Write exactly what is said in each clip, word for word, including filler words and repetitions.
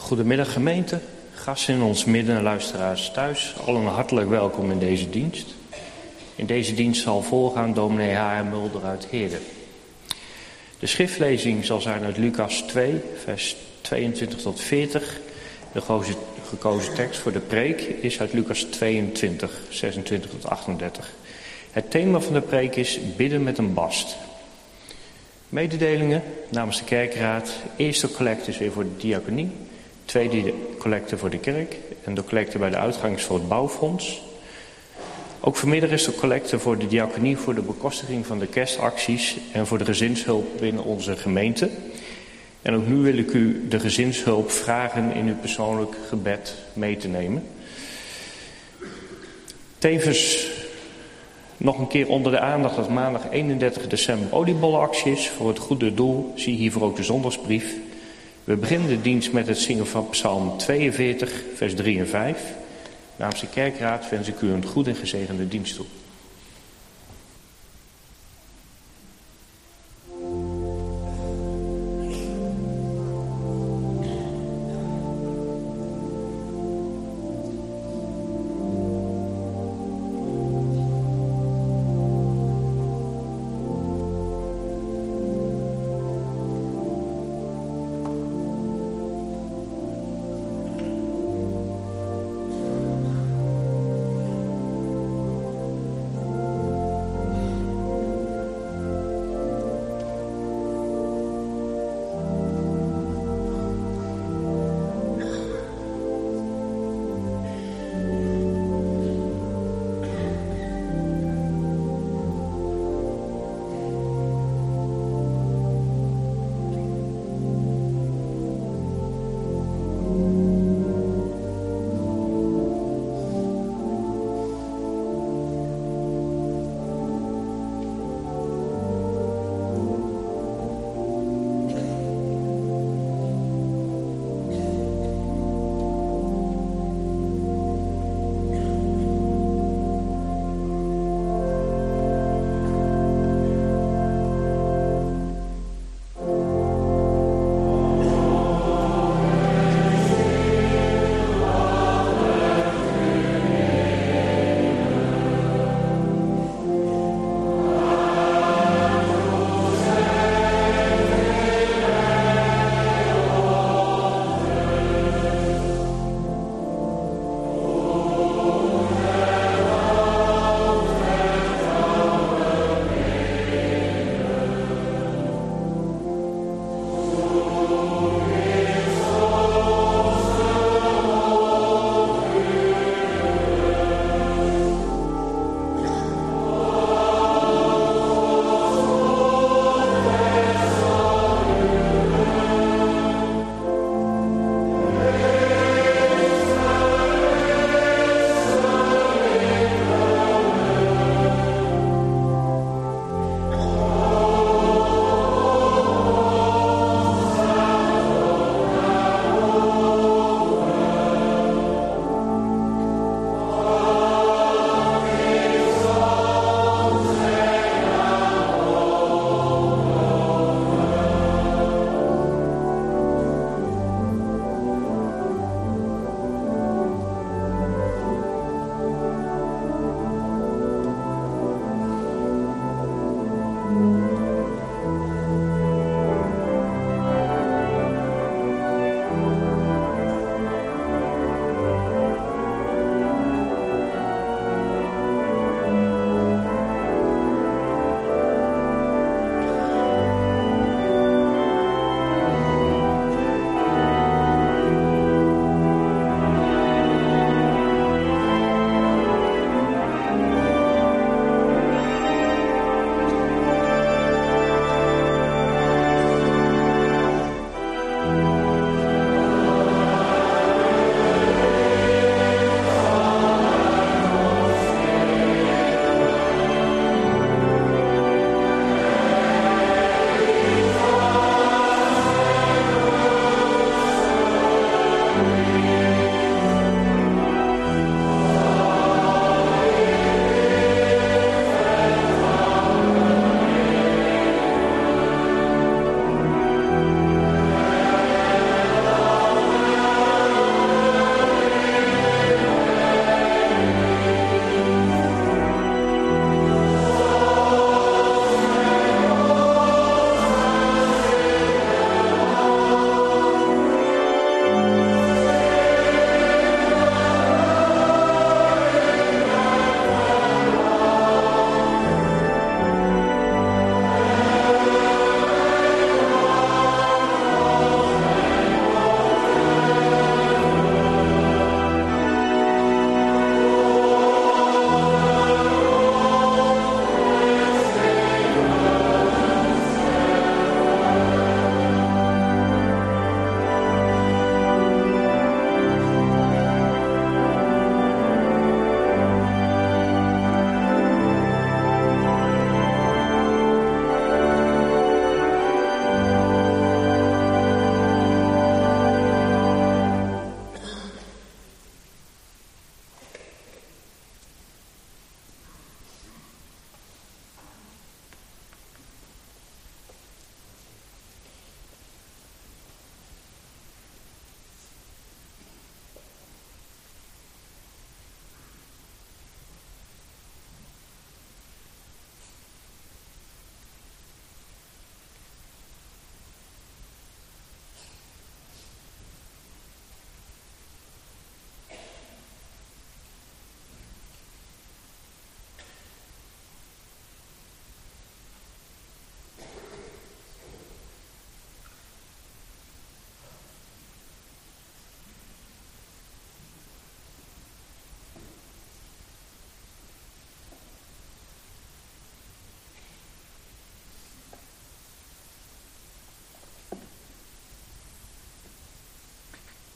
Goedemiddag gemeente, gasten in ons midden en luisteraars thuis. Allen hartelijk welkom in deze dienst. In deze dienst zal voorgaan dominee H M. Mulder uit Heerde. De schriftlezing zal zijn uit Lucas twee, vers tweeëntwintig tot veertig. De gekozen tekst voor de preek is uit Lucas tweeëntwintig, zesentwintig tot achtendertig. Het thema van de preek is bidden met een bast. Mededelingen namens de kerkraad. Eerste collecte is weer voor de diaconie. Tweede collecte voor de kerk. En de collecte bij de uitgang is voor het bouwfonds. Ook vanmiddag is de collecte voor de diaconie voor de bekostiging van de kerstacties en voor de gezinshulp binnen onze gemeente. En ook nu wil ik u de gezinshulp vragen in uw persoonlijk gebed mee te nemen. Tevens nog een keer onder de aandacht dat maandag eenendertig december oliebollenactie is voor het goede doel. Zie hiervoor ook de zondagsbrief. We beginnen de dienst met het zingen van Psalm tweeënveertig, vers drie en vijf. Namens de kerkraad wens ik u een goed en gezegende dienst toe.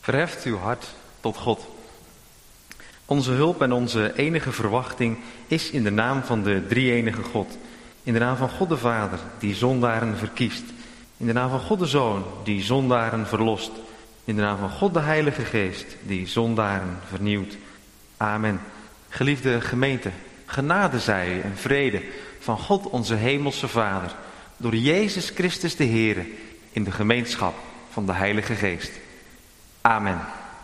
Verheft uw hart tot God. Onze hulp en onze enige verwachting is in de naam van de drie-enige God. In de naam van God de Vader, die zondaren verkiest. In de naam van God de Zoon, die zondaren verlost. In de naam van God de Heilige Geest, die zondaren vernieuwt. Amen. Geliefde gemeente, genade zij en vrede van God onze hemelse Vader, door Jezus Christus de Heere, in de gemeenschap van de Heilige Geest. Amen.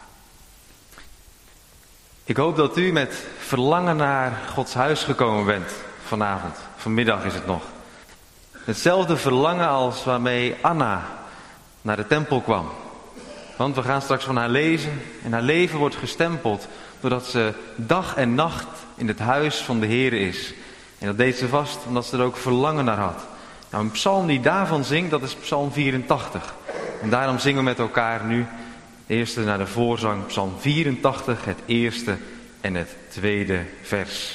Ik hoop dat u met verlangen naar Gods huis gekomen bent vanavond. Vanmiddag is het nog. Hetzelfde verlangen als waarmee Anna naar de tempel kwam. Want we gaan straks van haar lezen en haar leven wordt gestempeld doordat ze dag en nacht in het huis van de Heer is. En dat deed ze vast omdat ze er ook verlangen naar had. Nou, een psalm die daarvan zingt, dat is psalm vierentachtig. En daarom zingen we met elkaar nu eerste naar de voorzang, psalm vierentachtig, het eerste en het tweede vers.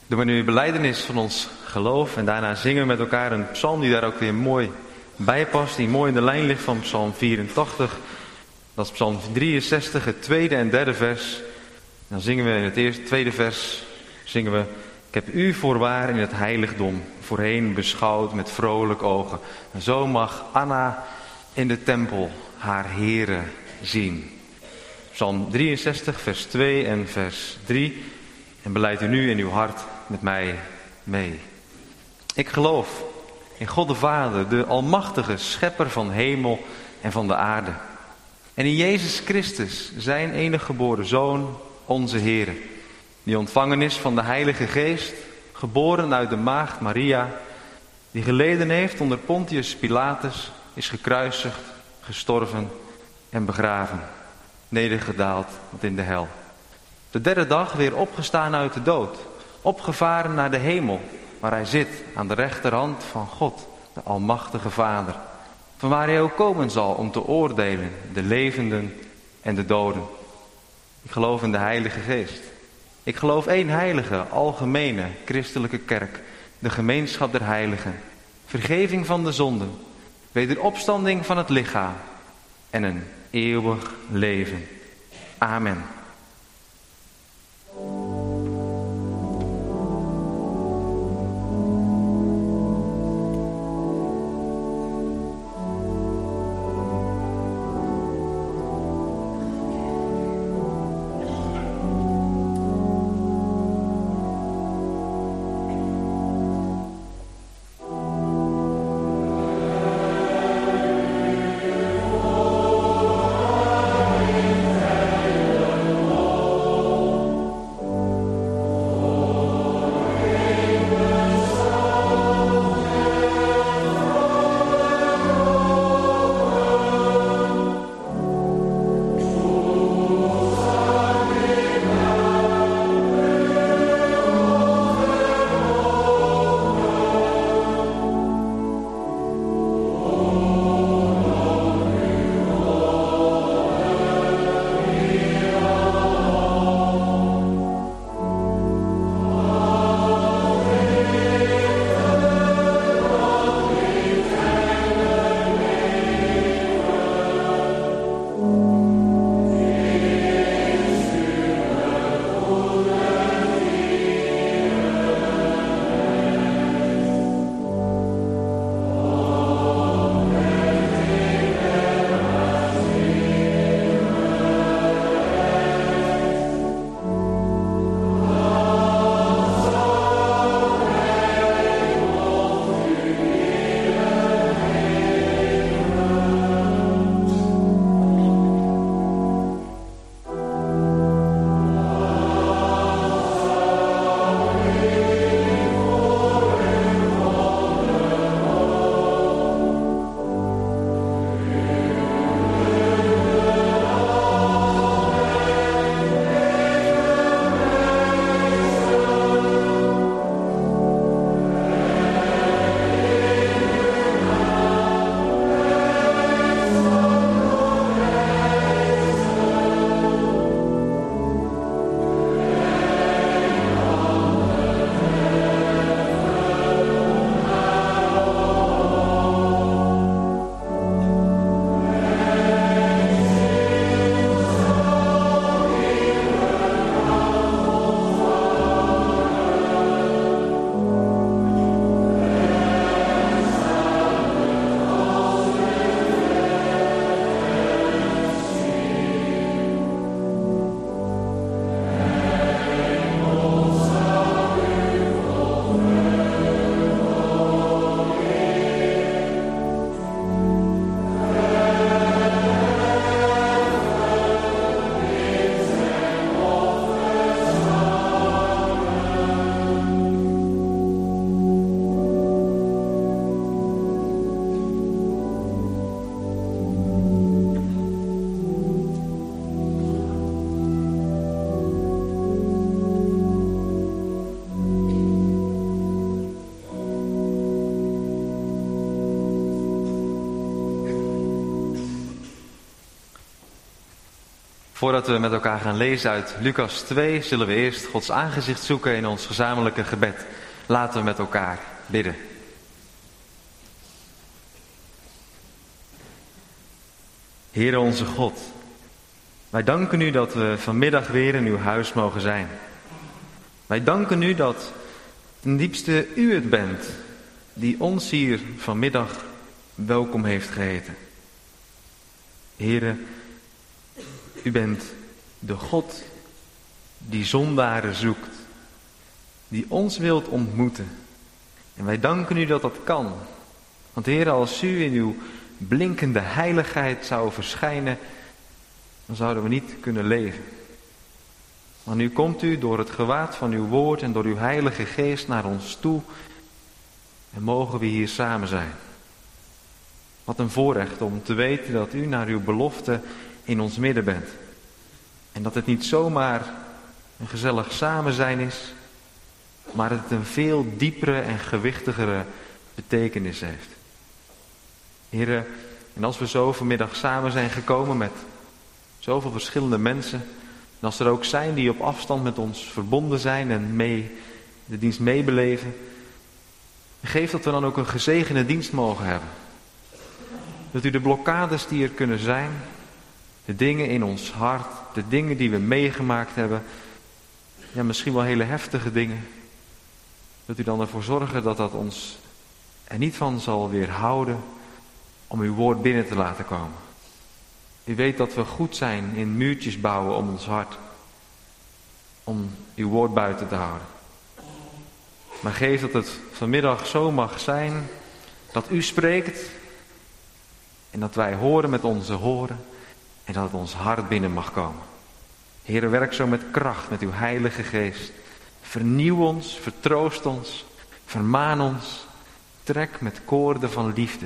Doen we nu een belijdenis van ons geloof en daarna zingen we met elkaar een psalm die daar ook weer mooi bij past, die mooi in de lijn ligt van psalm vierentachtig. Dat is psalm drieënzestig, het tweede en derde vers. Dan zingen we in het eerste, tweede vers, zingen we: ik heb u voorwaar in het heiligdom voorheen beschouwd met vrolijk ogen. En zo mag Anna in de tempel haar Here zien. Psalm drieënzestig, vers twee en vers drie. En belijdt u nu in uw hart met mij mee. Ik geloof in God de Vader, de almachtige schepper van hemel en van de aarde. En in Jezus Christus, zijn enige geboren Zoon, onze Heere, die ontvangen is van de Heilige Geest, geboren uit de maagd Maria, die geleden heeft onder Pontius Pilatus, is gekruisigd, gestorven en begraven, nedergedaald tot in de hel. De derde dag weer opgestaan uit de dood, opgevaren naar de hemel, waar hij zit aan de rechterhand van God, de almachtige Vader, van waar hij ook komen zal om te oordelen de levenden en de doden. Ik geloof in de Heilige Geest. Ik geloof één heilige, algemene, christelijke kerk, de gemeenschap der heiligen, vergeving van de zonden, wederopstanding van het lichaam en een eeuwig leven. Amen. Voordat we met elkaar gaan lezen uit Lucas twee, zullen we eerst Gods aangezicht zoeken in ons gezamenlijke gebed. Laten we met elkaar bidden. Heere onze God, wij danken u dat we vanmiddag weer in uw huis mogen zijn. Wij danken u dat ten diepste u het bent die ons hier vanmiddag welkom heeft geheten. Heere, u bent de God die zondaren zoekt, die ons wilt ontmoeten. En wij danken u dat dat kan. Want Heere, als u in uw blinkende heiligheid zou verschijnen, dan zouden we niet kunnen leven. Maar nu komt u door het gewaad van uw woord en door uw heilige geest naar ons toe en mogen we hier samen zijn. Wat een voorrecht om te weten dat u naar uw belofte in ons midden bent. En dat het niet zomaar een gezellig samen zijn is, maar dat het een veel diepere en gewichtigere betekenis heeft. Heren, en als we zo vanmiddag samen zijn gekomen met zoveel verschillende mensen, en als er ook zijn die op afstand met ons verbonden zijn en mee de dienst meebeleven, geef dat we dan ook een gezegende dienst mogen hebben. Dat u de blokkades die er kunnen zijn, de dingen in ons hart, de dingen die we meegemaakt hebben, ja misschien wel hele heftige dingen, dat u dan ervoor zorgt dat dat ons er niet van zal weerhouden om uw woord binnen te laten komen. U weet dat we goed zijn in muurtjes bouwen om ons hart, om uw woord buiten te houden. Maar geef dat het vanmiddag zo mag zijn dat u spreekt en dat wij horen met onze horen en dat het ons hart binnen mag komen. Heere, werk zo met kracht, met uw heilige geest. Vernieuw ons, vertroost ons, vermaan ons, trek met koorden van liefde.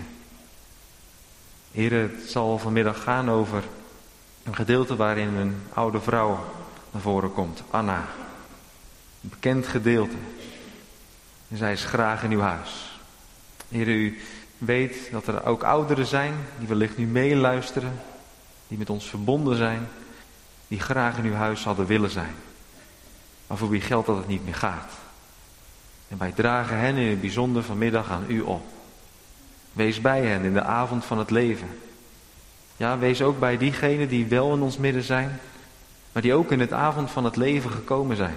Heere, het zal vanmiddag gaan over een gedeelte waarin een oude vrouw naar voren komt, Anna. Een bekend gedeelte. En zij is graag in uw huis. Heere, u weet dat er ook ouderen zijn die wellicht nu meeluisteren, die met ons verbonden zijn, die graag in uw huis hadden willen zijn. Maar voor wie geldt dat het niet meer gaat. En wij dragen hen in het bijzonder vanmiddag aan u op. Wees bij hen in de avond van het leven. Ja, wees ook bij diegenen die wel in ons midden zijn, maar die ook in het avond van het leven gekomen zijn.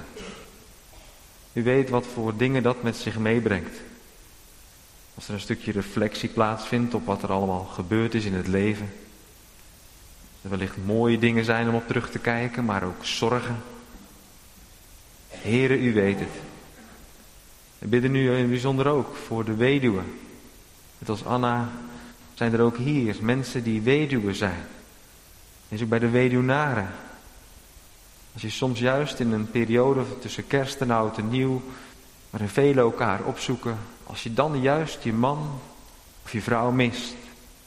U weet wat voor dingen dat met zich meebrengt. Als er een stukje reflectie plaatsvindt op wat er allemaal gebeurd is in het leven. Er wellicht mooie dingen zijn om op terug te kijken, maar ook zorgen. Heere, u weet het. We bidden nu in het bijzonder ook voor de weduwen. Net als Anna zijn er ook hier mensen die weduwen zijn. En ook bij de weduwnaren. Als je soms juist in een periode tussen kerst en oud en nieuw, waarin velen elkaar opzoeken, als je dan juist je man of je vrouw mist.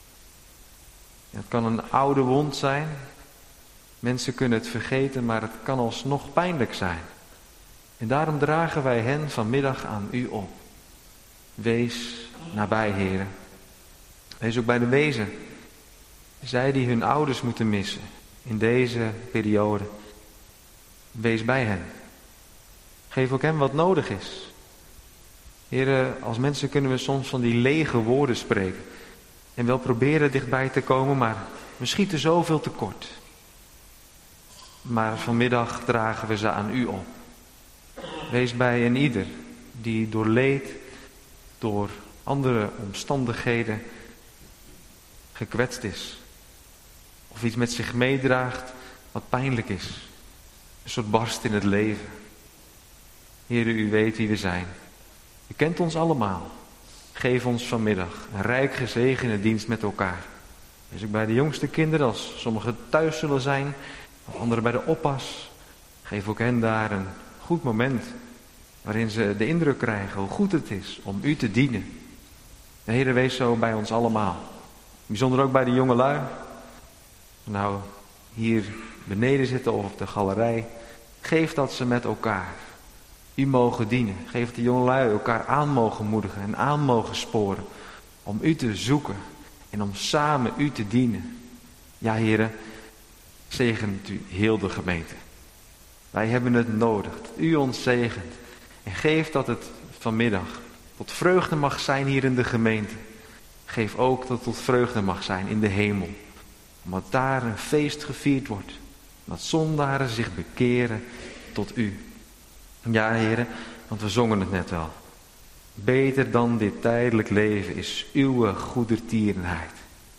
Het kan een oude wond zijn. Mensen kunnen het vergeten, maar het kan alsnog pijnlijk zijn. En daarom dragen wij hen vanmiddag aan u op. Wees nabij, heren. Wees ook bij de wezen. Zij die hun ouders moeten missen in deze periode. Wees bij hen. Geef ook hen wat nodig is. Heren, als mensen kunnen we soms van die lege woorden spreken. En wel proberen dichtbij te komen, maar we schieten zoveel tekort. Maar vanmiddag dragen we ze aan u op. Wees bij een ieder die door leed, door andere omstandigheden gekwetst is. Of iets met zich meedraagt wat pijnlijk is. Een soort barst in het leven. Heere, u weet wie we zijn. U kent ons allemaal. Geef ons vanmiddag een rijk gezegende dienst met elkaar. Wees ook bij de jongste kinderen, als sommigen thuis zullen zijn, of anderen bij de oppas. Geef ook hen daar een goed moment waarin ze de indruk krijgen hoe goed het is om u te dienen. De Heere, wees zo bij ons allemaal. Bijzonder ook bij de jongelui. Nou, hier beneden zitten of op de galerij. Geef dat ze met elkaar u mogen dienen. Geef dat de jongelui elkaar aan mogen moedigen en aan mogen sporen. Om u te zoeken en om samen u te dienen. Ja, Heere, zegent u heel de gemeente. Wij hebben het nodig dat u ons zegent. En geef dat het vanmiddag tot vreugde mag zijn hier in de gemeente. Geef ook dat het tot vreugde mag zijn in de hemel. Omdat daar een feest gevierd wordt. Dat zondaren zich bekeren tot u. Ja, heren, want we zongen het net wel. Beter dan dit tijdelijk leven is uw goedertierenheid.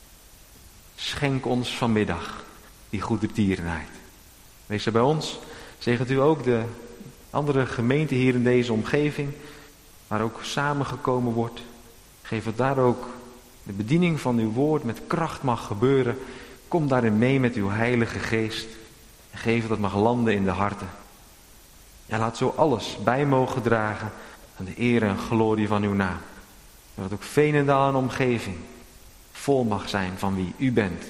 Schenk ons vanmiddag die goedertierenheid. Wees er bij ons. Zegent u ook de andere gemeenten hier in deze omgeving, waar ook samengekomen wordt. Geef dat daar ook de bediening van uw woord met kracht mag gebeuren. Kom daarin mee met uw heilige geest. En geef dat het mag landen in de harten. Ja, laat zo alles bij mogen dragen aan de eer en glorie van uw naam. Dat ook Veenendaal en omgeving vol mag zijn van wie u bent.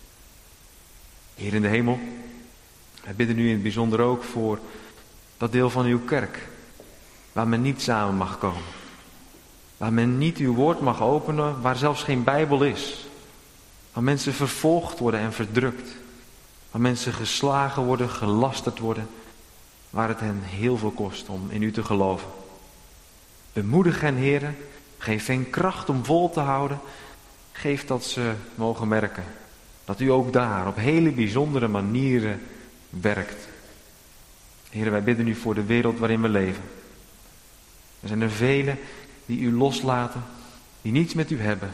Heer in de hemel, wij bidden u in het bijzonder ook voor dat deel van uw kerk, waar men niet samen mag komen. Waar men niet uw woord mag openen, waar zelfs geen Bijbel is. Waar mensen vervolgd worden en verdrukt. Waar mensen geslagen worden, gelasterd worden. Waar het hen heel veel kost om in u te geloven. Bemoedig hen, heren. Geef hen kracht om vol te houden. Geef dat ze mogen merken dat u ook daar op hele bijzondere manieren werkt. Heren, wij bidden u voor de wereld waarin we leven. Er zijn er velen die u loslaten, die niets met u hebben.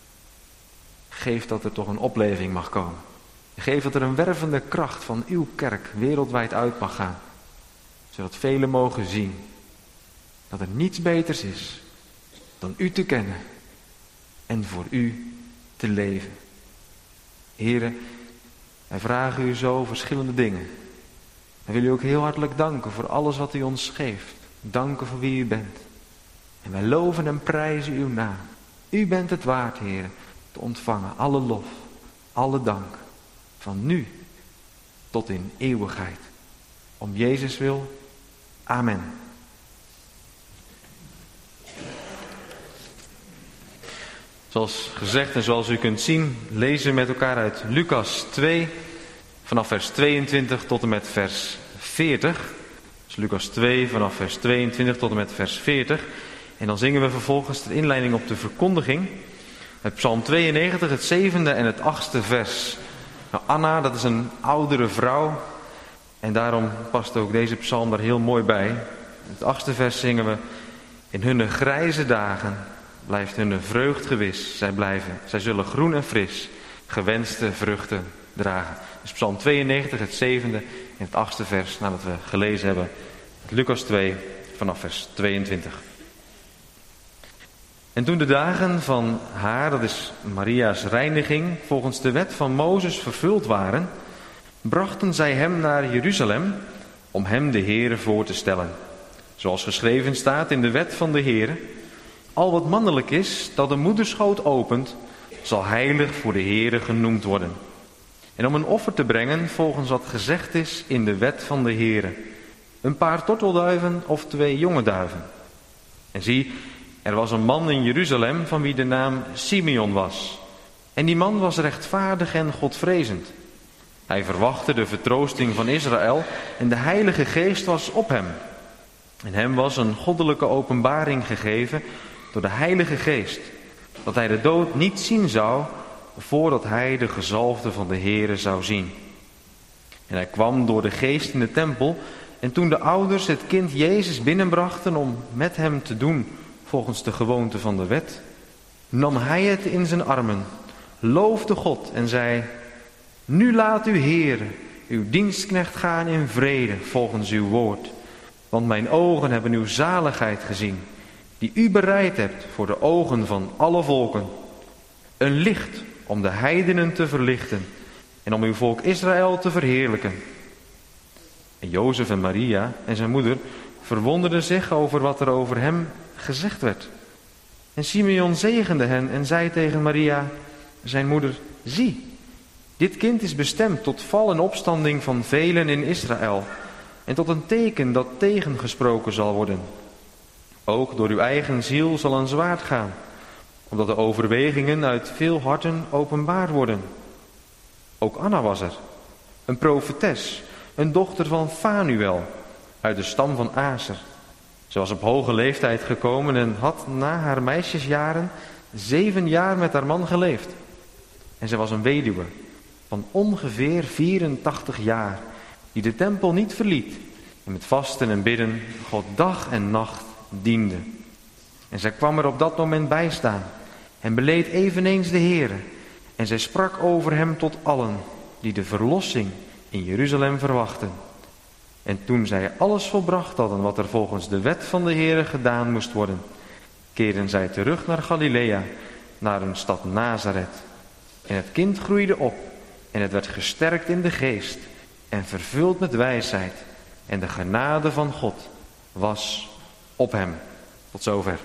Geef dat er toch een opleving mag komen. Geef dat er een wervende kracht van uw kerk wereldwijd uit mag gaan. Zodat velen mogen zien dat er niets beters is dan u te kennen en voor u te leven. Heren, wij vragen u zo verschillende dingen. Wij willen u ook heel hartelijk danken voor alles wat u ons geeft. Danken voor wie u bent. En wij loven en prijzen uw naam. U bent het waard, Heer, te ontvangen alle lof, alle dank. Van nu tot in eeuwigheid. Om Jezus wil. Amen. Zoals gezegd en zoals u kunt zien, lezen we met elkaar uit Lucas twee, vanaf vers tweeëntwintig tot en met vers veertig. Dus Lucas twee, vanaf vers tweeëntwintig tot en met vers veertig. En dan zingen we vervolgens de inleiding op de verkondiging. Het Psalm tweeënnegentig, het zevende en het achtste vers. Nou, Anna, dat is een oudere vrouw. En daarom past ook deze psalm daar heel mooi bij. In het achtste vers zingen we: in hunne grijze dagen blijft hunne vreugd gewis. Zij blijven, zij zullen groen en fris gewenste vruchten dragen. Dus Psalm tweeënnegentig, het zevende en het achtste vers, nadat we gelezen hebben. Lucas twee, vanaf vers tweeëntwintig. En toen de dagen van haar, dat is Maria's reiniging, volgens de wet van Mozes vervuld waren, brachten zij hem naar Jeruzalem om hem de Heere voor te stellen. Zoals geschreven staat in de wet van de Heere: al wat mannelijk is, dat de moederschoot opent, zal heilig voor de Heere genoemd worden. En om een offer te brengen volgens wat gezegd is in de wet van de Heere: een paar tortelduiven of twee jonge duiven. En zie, er was een man in Jeruzalem van wie de naam Simeon was. En die man was rechtvaardig en godvrezend. Hij verwachtte de vertroosting van Israël en de Heilige Geest was op hem. En hem was een goddelijke openbaring gegeven door de Heilige Geest, dat hij de dood niet zien zou, voordat hij de gezalfde van de Heere zou zien. En hij kwam door de Geest in de tempel, en toen de ouders het kind Jezus binnenbrachten om met hem te doen volgens de gewoonte van de wet, nam hij het in zijn armen, loofde God en zei: nu laat uw Heere, uw dienstknecht gaan in vrede volgens uw woord. Want mijn ogen hebben uw zaligheid gezien, die u bereid hebt voor de ogen van alle volken. Een licht om de heidenen te verlichten en om uw volk Israël te verheerlijken. En Jozef en Maria en zijn moeder verwonderden zich over wat er over hem gezegd werd. En Simeon zegende hen en zei tegen Maria, zijn moeder: zie, dit kind is bestemd tot val en opstanding van velen in Israël en tot een teken dat tegengesproken zal worden. Ook door uw eigen ziel zal een zwaard gaan, omdat de overwegingen uit veel harten openbaar worden. Ook Anna was er, een profetes, een dochter van Fanuel, uit de stam van Aser. Ze was op hoge leeftijd gekomen en had na haar meisjesjaren zeven jaar met haar man geleefd. En ze was een weduwe van ongeveer vierentachtig jaar, die de tempel niet verliet en met vasten en bidden God dag en nacht diende. En zij kwam er op dat moment bij staan en beleed eveneens de Heere. En zij sprak over hem tot allen die de verlossing in Jeruzalem verwachten. En toen zij alles volbracht hadden wat er volgens de wet van de Heere gedaan moest worden, keerden zij terug naar Galilea, naar hun stad Nazareth. En het kind groeide op en het werd gesterkt in de geest en vervuld met wijsheid. En de genade van God was op hem. Tot zover.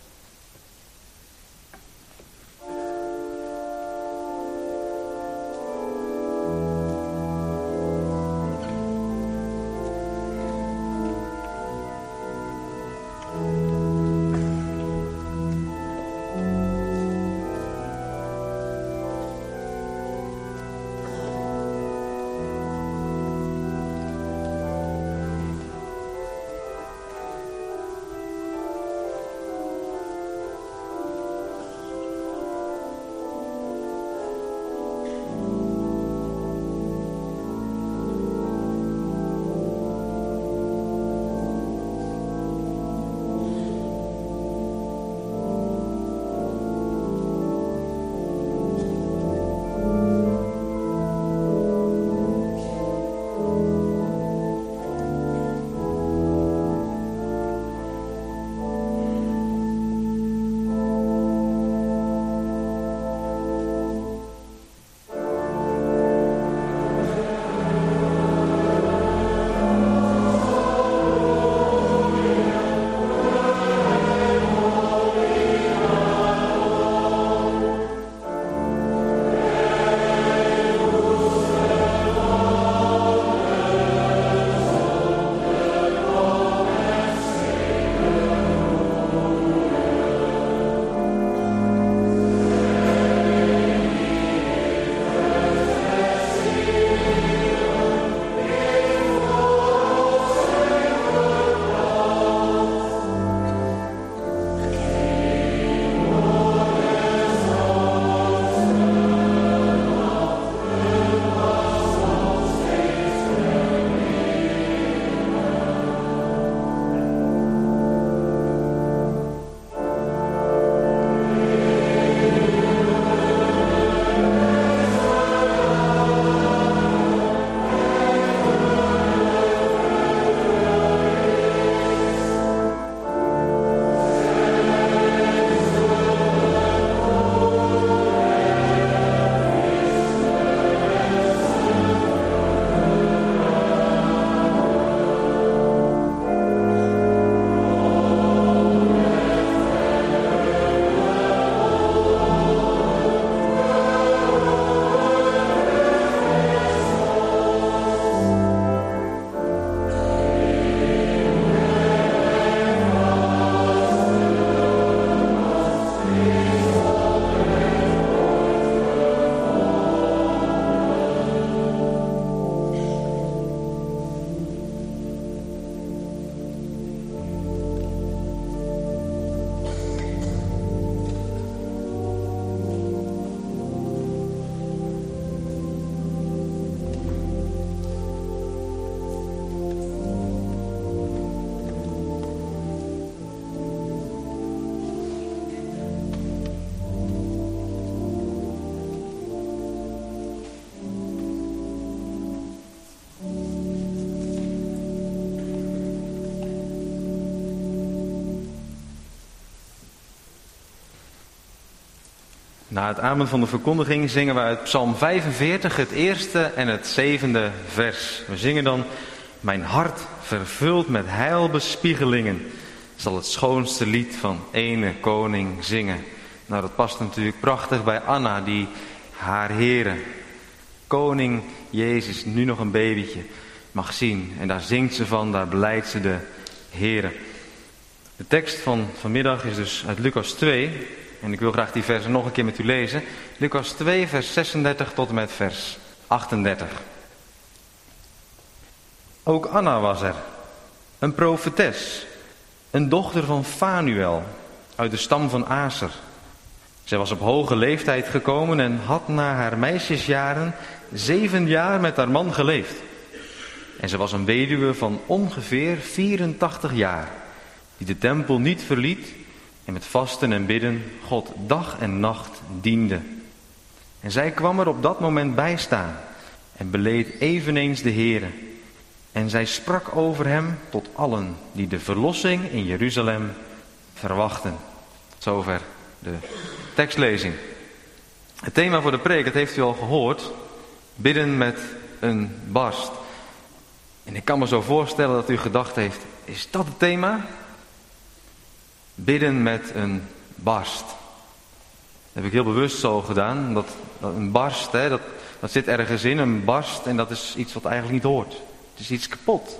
Na het amen van de verkondiging zingen we uit Psalm vijfenveertig het eerste en het zevende vers. We zingen dan: mijn hart vervuld met heilbespiegelingen zal het schoonste lied van ene koning zingen. Nou, dat past natuurlijk prachtig bij Anna, die haar Heere, koning Jezus, nu nog een babytje, mag zien. En daar zingt ze van, daar beleidt ze de Heere. De tekst van vanmiddag is dus uit Lucas twee. En ik wil graag die versen nog een keer met u lezen. Lucas twee, vers zesendertig tot en met vers achtendertig. Ook Anna was er, een profetes, een dochter van Fanuel uit de stam van Aser. Zij was op hoge leeftijd gekomen en had na haar meisjesjaren zeven jaar met haar man geleefd. En ze was een weduwe van ongeveer vierentachtig jaar, die de tempel niet verliet en met vasten en bidden God dag en nacht diende. En zij kwam er op dat moment bij staan en beleed eveneens de Heere. En zij sprak over hem tot allen die de verlossing in Jeruzalem verwachten. Zover de tekstlezing. Het thema voor de preek, dat heeft u al gehoord. Bidden met een barst. En ik kan me zo voorstellen dat u gedacht heeft, is dat het thema? Bidden met een barst. Dat heb ik heel bewust zo gedaan. Dat, dat een barst, hè, dat, dat zit ergens in, een barst. En dat is iets wat eigenlijk niet hoort. Het is iets kapot.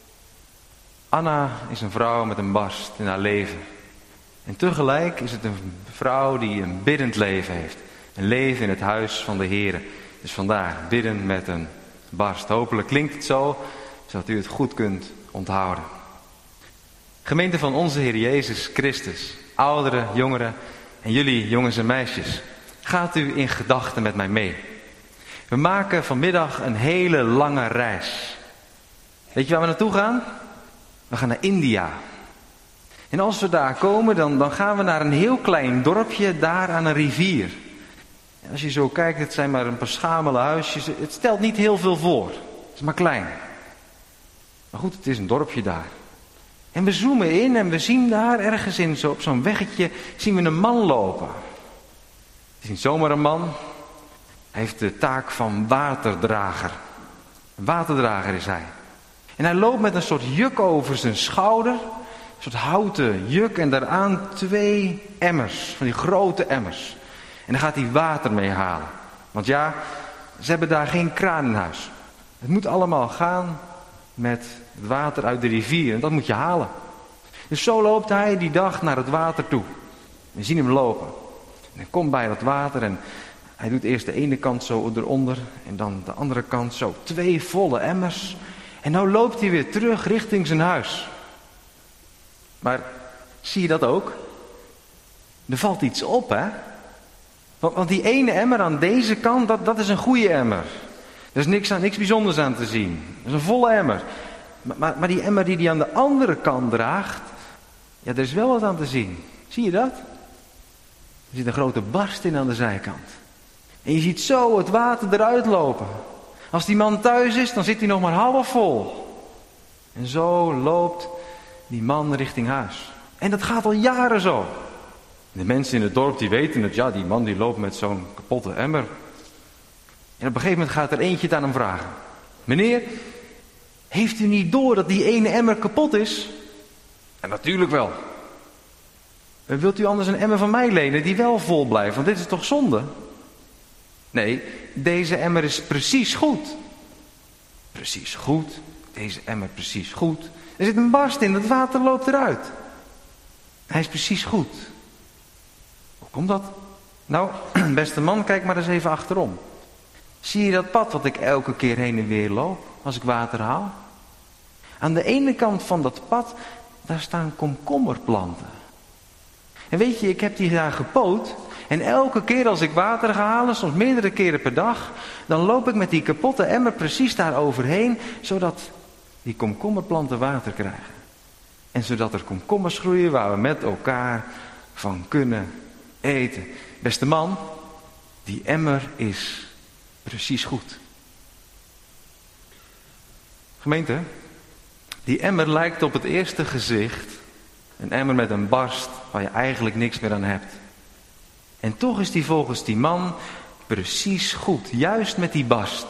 Anna is een vrouw met een barst in haar leven. En tegelijk is het een vrouw die een biddend leven heeft. Een leven in het huis van de Heere. Dus vandaar bidden met een barst. Hopelijk klinkt het zo, zodat u het goed kunt onthouden. Gemeente van onze Heer Jezus Christus, ouderen, jongeren en jullie jongens en meisjes. Gaat u in gedachten met mij mee. We maken vanmiddag een hele lange reis. Weet je waar we naartoe gaan? We gaan naar India. En als we daar komen, dan, dan gaan we naar een heel klein dorpje daar aan een rivier. En als je zo kijkt, het zijn maar een paar schamele huisjes. Het stelt niet heel veel voor. Het is maar klein. Maar goed, het is een dorpje daar. En we zoomen in en we zien daar ergens in zo, op zo'n weggetje zien we een man lopen. Het is niet zomaar een man. Hij heeft de taak van waterdrager. Een waterdrager is hij. En hij loopt met een soort juk over zijn schouder. Een soort houten juk en daaraan twee emmers. Van die grote emmers. En dan gaat hij water mee halen. Want ja, ze hebben daar geen kraan in huis. Het moet allemaal gaan met het water uit de rivier. En dat moet je halen. Dus zo loopt hij die dag naar het water toe. We zien hem lopen. En hij komt bij dat water en hij doet eerst de ene kant zo eronder. En dan de andere kant zo. Twee volle emmers. En nou loopt hij weer terug richting zijn huis. Maar zie je dat ook? Er valt iets op, hè? Want, want die ene emmer aan deze kant, dat, dat is een goede emmer. Er is niks, aan, niks bijzonders aan te zien. Dat is een volle emmer. Maar, maar, maar die emmer die hij aan de andere kant draagt, ja, er is wel wat aan te zien. Zie je dat? Er zit een grote barst in aan de zijkant. En je ziet zo het water eruit lopen. Als die man thuis is, dan zit hij nog maar half vol. En zo loopt die man richting huis. En dat gaat al jaren zo. De mensen in het dorp die weten het. Ja, die man die loopt met zo'n kapotte emmer. En op een gegeven moment gaat er eentje het aan hem vragen. Meneer, heeft u niet door dat die ene emmer kapot is? En natuurlijk wel. Wilt u anders een emmer van mij lenen die wel vol blijft? Want dit is toch zonde? Nee, deze emmer is precies goed. Precies goed. Deze emmer precies goed. Er zit een barst in, het water loopt eruit. Hij is precies goed. Hoe komt dat? Nou, beste man, kijk maar eens even achterom. Zie je dat pad wat ik elke keer heen en weer loop als ik water haal? Aan de ene kant van dat pad, daar staan komkommerplanten. En weet je, ik heb die daar gepoot. En elke keer als ik water ga halen, soms meerdere keren per dag, dan loop ik met die kapotte emmer precies daar overheen, zodat die komkommerplanten water krijgen. En zodat er komkommers groeien waar we met elkaar van kunnen eten. Beste man, die emmer is precies goed. Gemeente, die emmer lijkt op het eerste gezicht een emmer met een barst waar je eigenlijk niks meer aan hebt. En toch is die volgens die man precies goed, juist met die barst.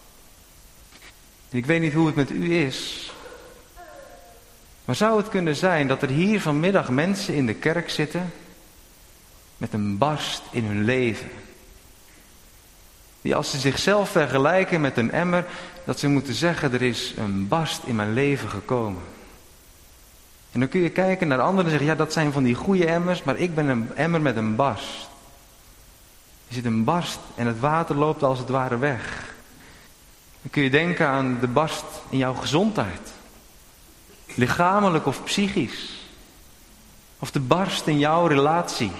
En ik weet niet hoe het met u is, maar zou het kunnen zijn dat er hier vanmiddag mensen in de kerk zitten met een barst in hun leven? Die als ze zichzelf vergelijken met een emmer, dat ze moeten zeggen, er is een barst in mijn leven gekomen. En dan kun je kijken naar anderen en zeggen, ja, dat zijn van die goede emmers, maar ik ben een emmer met een barst. Er zit een barst en het water loopt als het ware weg. Dan kun je denken aan de barst in jouw gezondheid. Lichamelijk of psychisch. Of de barst in jouw relatie.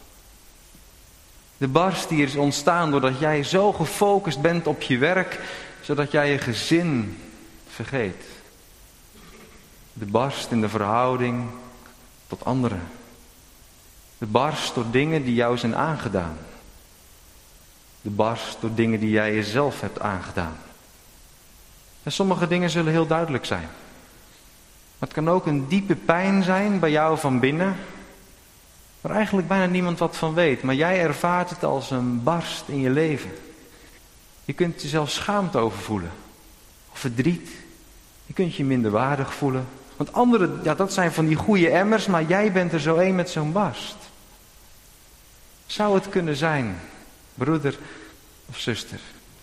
De barst die is ontstaan doordat jij zo gefocust bent op je werk, zodat jij je gezin vergeet. De barst in de verhouding tot anderen. De barst door dingen die jou zijn aangedaan. De barst door dingen die jij jezelf hebt aangedaan. En sommige dingen zullen heel duidelijk zijn. Maar het kan ook een diepe pijn zijn bij jou van binnen, waar eigenlijk bijna niemand wat van weet. Maar jij ervaart het als een barst in je leven. Je kunt jezelf schaamte over voelen. Of verdriet. Je kunt je minderwaardig voelen. Want anderen, ja, dat zijn van die goede emmers, maar jij bent er zo één met zo'n barst. Zou het kunnen zijn, broeder of zuster,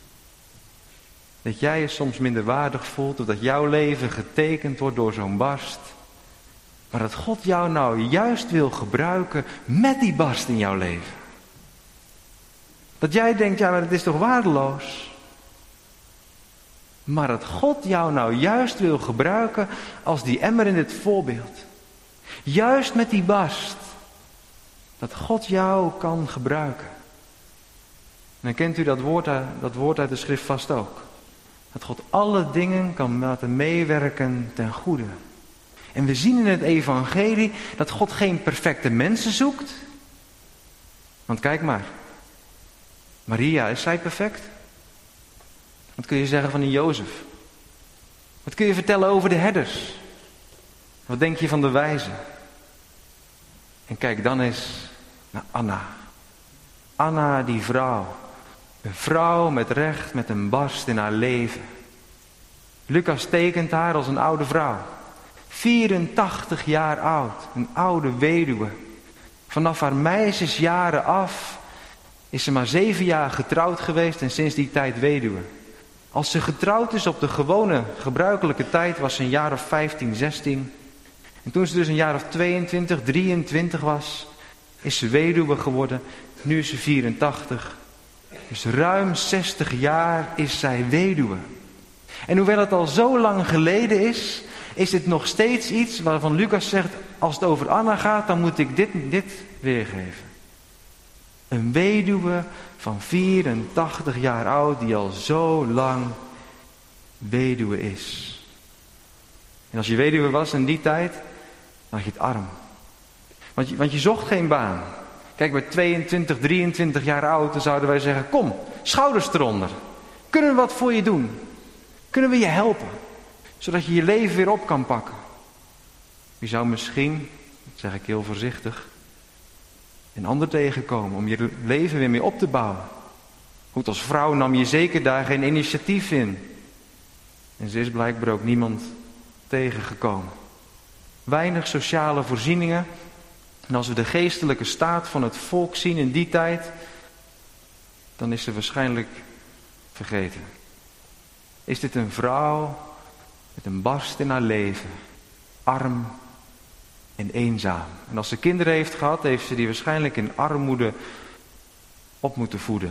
dat jij je soms minderwaardig voelt, of dat jouw leven getekend wordt door zo'n barst, maar dat God jou nou juist wil gebruiken met die barst in jouw leven? Dat jij denkt, ja, maar het is toch waardeloos? Maar dat God jou nou juist wil gebruiken als die emmer in dit voorbeeld. Juist met die barst. Dat God jou kan gebruiken. En dan kent u dat woord, uit, dat woord uit de schrift vast ook. Dat God alle dingen kan laten meewerken ten goede. En we zien in het evangelie dat God geen perfecte mensen zoekt. Want kijk maar. Maria, is zij perfect? Wat kun je zeggen van die Jozef? Wat kun je vertellen over de herders? Wat denk je van de wijzen? En kijk dan eens naar Anna. Anna, die vrouw. Een vrouw met recht, met een barst in haar leven. Lucas tekent haar als een oude vrouw. vierentachtig jaar oud. Een oude weduwe. Vanaf haar meisjesjaren af is ze maar zeven jaar getrouwd geweest en sinds die tijd weduwe. Als ze getrouwd is op de gewone, gebruikelijke tijd was ze een jaar of vijftien, zestien. En toen ze dus een jaar of tweeëntwintig, drieëntwintig was, is ze weduwe geworden. Nu is ze vierentachtig. Dus ruim zestig jaar is zij weduwe. En hoewel het al zo lang geleden is, is dit nog steeds iets waarvan Lucas zegt, als het over Anna gaat, dan moet ik dit, dit weergeven. Een weduwe van vierentachtig jaar oud die al zo lang weduwe is. En als je weduwe was in die tijd, dan had je het arm. Want je, want je zocht geen baan. Kijk, bij tweeëntwintig, drieëntwintig jaar oud, dan zouden wij zeggen, kom, schouders eronder. Kunnen we wat voor je doen? Kunnen we je helpen? Zodat je je leven weer op kan pakken. Je zou misschien, dat zeg ik heel voorzichtig, een ander tegenkomen om je leven weer mee op te bouwen. Goed, als vrouw nam je zeker daar geen initiatief in. En ze is blijkbaar ook niemand tegengekomen. Weinig sociale voorzieningen. En als we de geestelijke staat van het volk zien in die tijd, dan is ze waarschijnlijk vergeten. Is dit een vrouw met een barst in haar leven, arm en eenzaam. En als ze kinderen heeft gehad, heeft ze die waarschijnlijk in armoede op moeten voeden.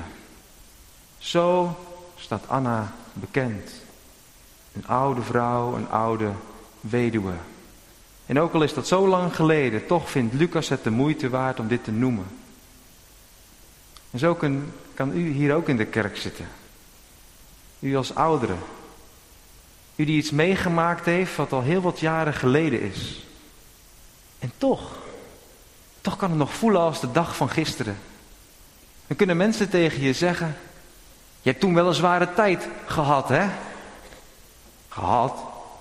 Zo staat Anna bekend. Een oude vrouw, een oude weduwe. En ook al is dat zo lang geleden, toch vindt Lucas het de moeite waard om dit te noemen. En zo kan, kan u hier ook in de kerk zitten. U als oudere. U die iets meegemaakt heeft wat al heel wat jaren geleden is. En toch, toch kan het nog voelen als de dag van gisteren. Dan kunnen mensen tegen je zeggen, je hebt toen wel een zware tijd gehad, hè? Gehad?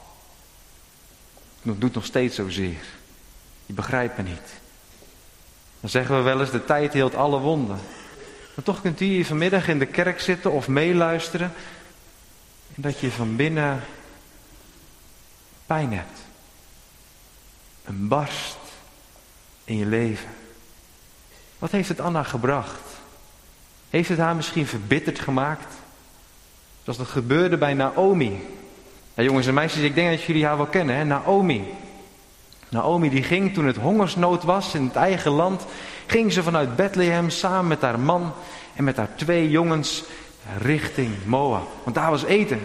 Het doet nog steeds zozeer. Je begrijpt me niet. Dan zeggen we wel eens, de tijd heelt alle wonden. Maar toch kunt u hier vanmiddag in de kerk zitten of meeluisteren. En dat je van binnen pijn hebt. Een barst in je leven. Wat heeft het Anna gebracht? Heeft het haar misschien verbitterd gemaakt? Zoals dat gebeurde bij Naomi. Ja, jongens en meisjes, ik denk dat jullie haar wel kennen, hè? Naomi. Naomi die ging toen het hongersnood was in het eigen land, ging ze vanuit Bethlehem samen met haar man en met haar twee jongens richting Moab. Want daar was eten.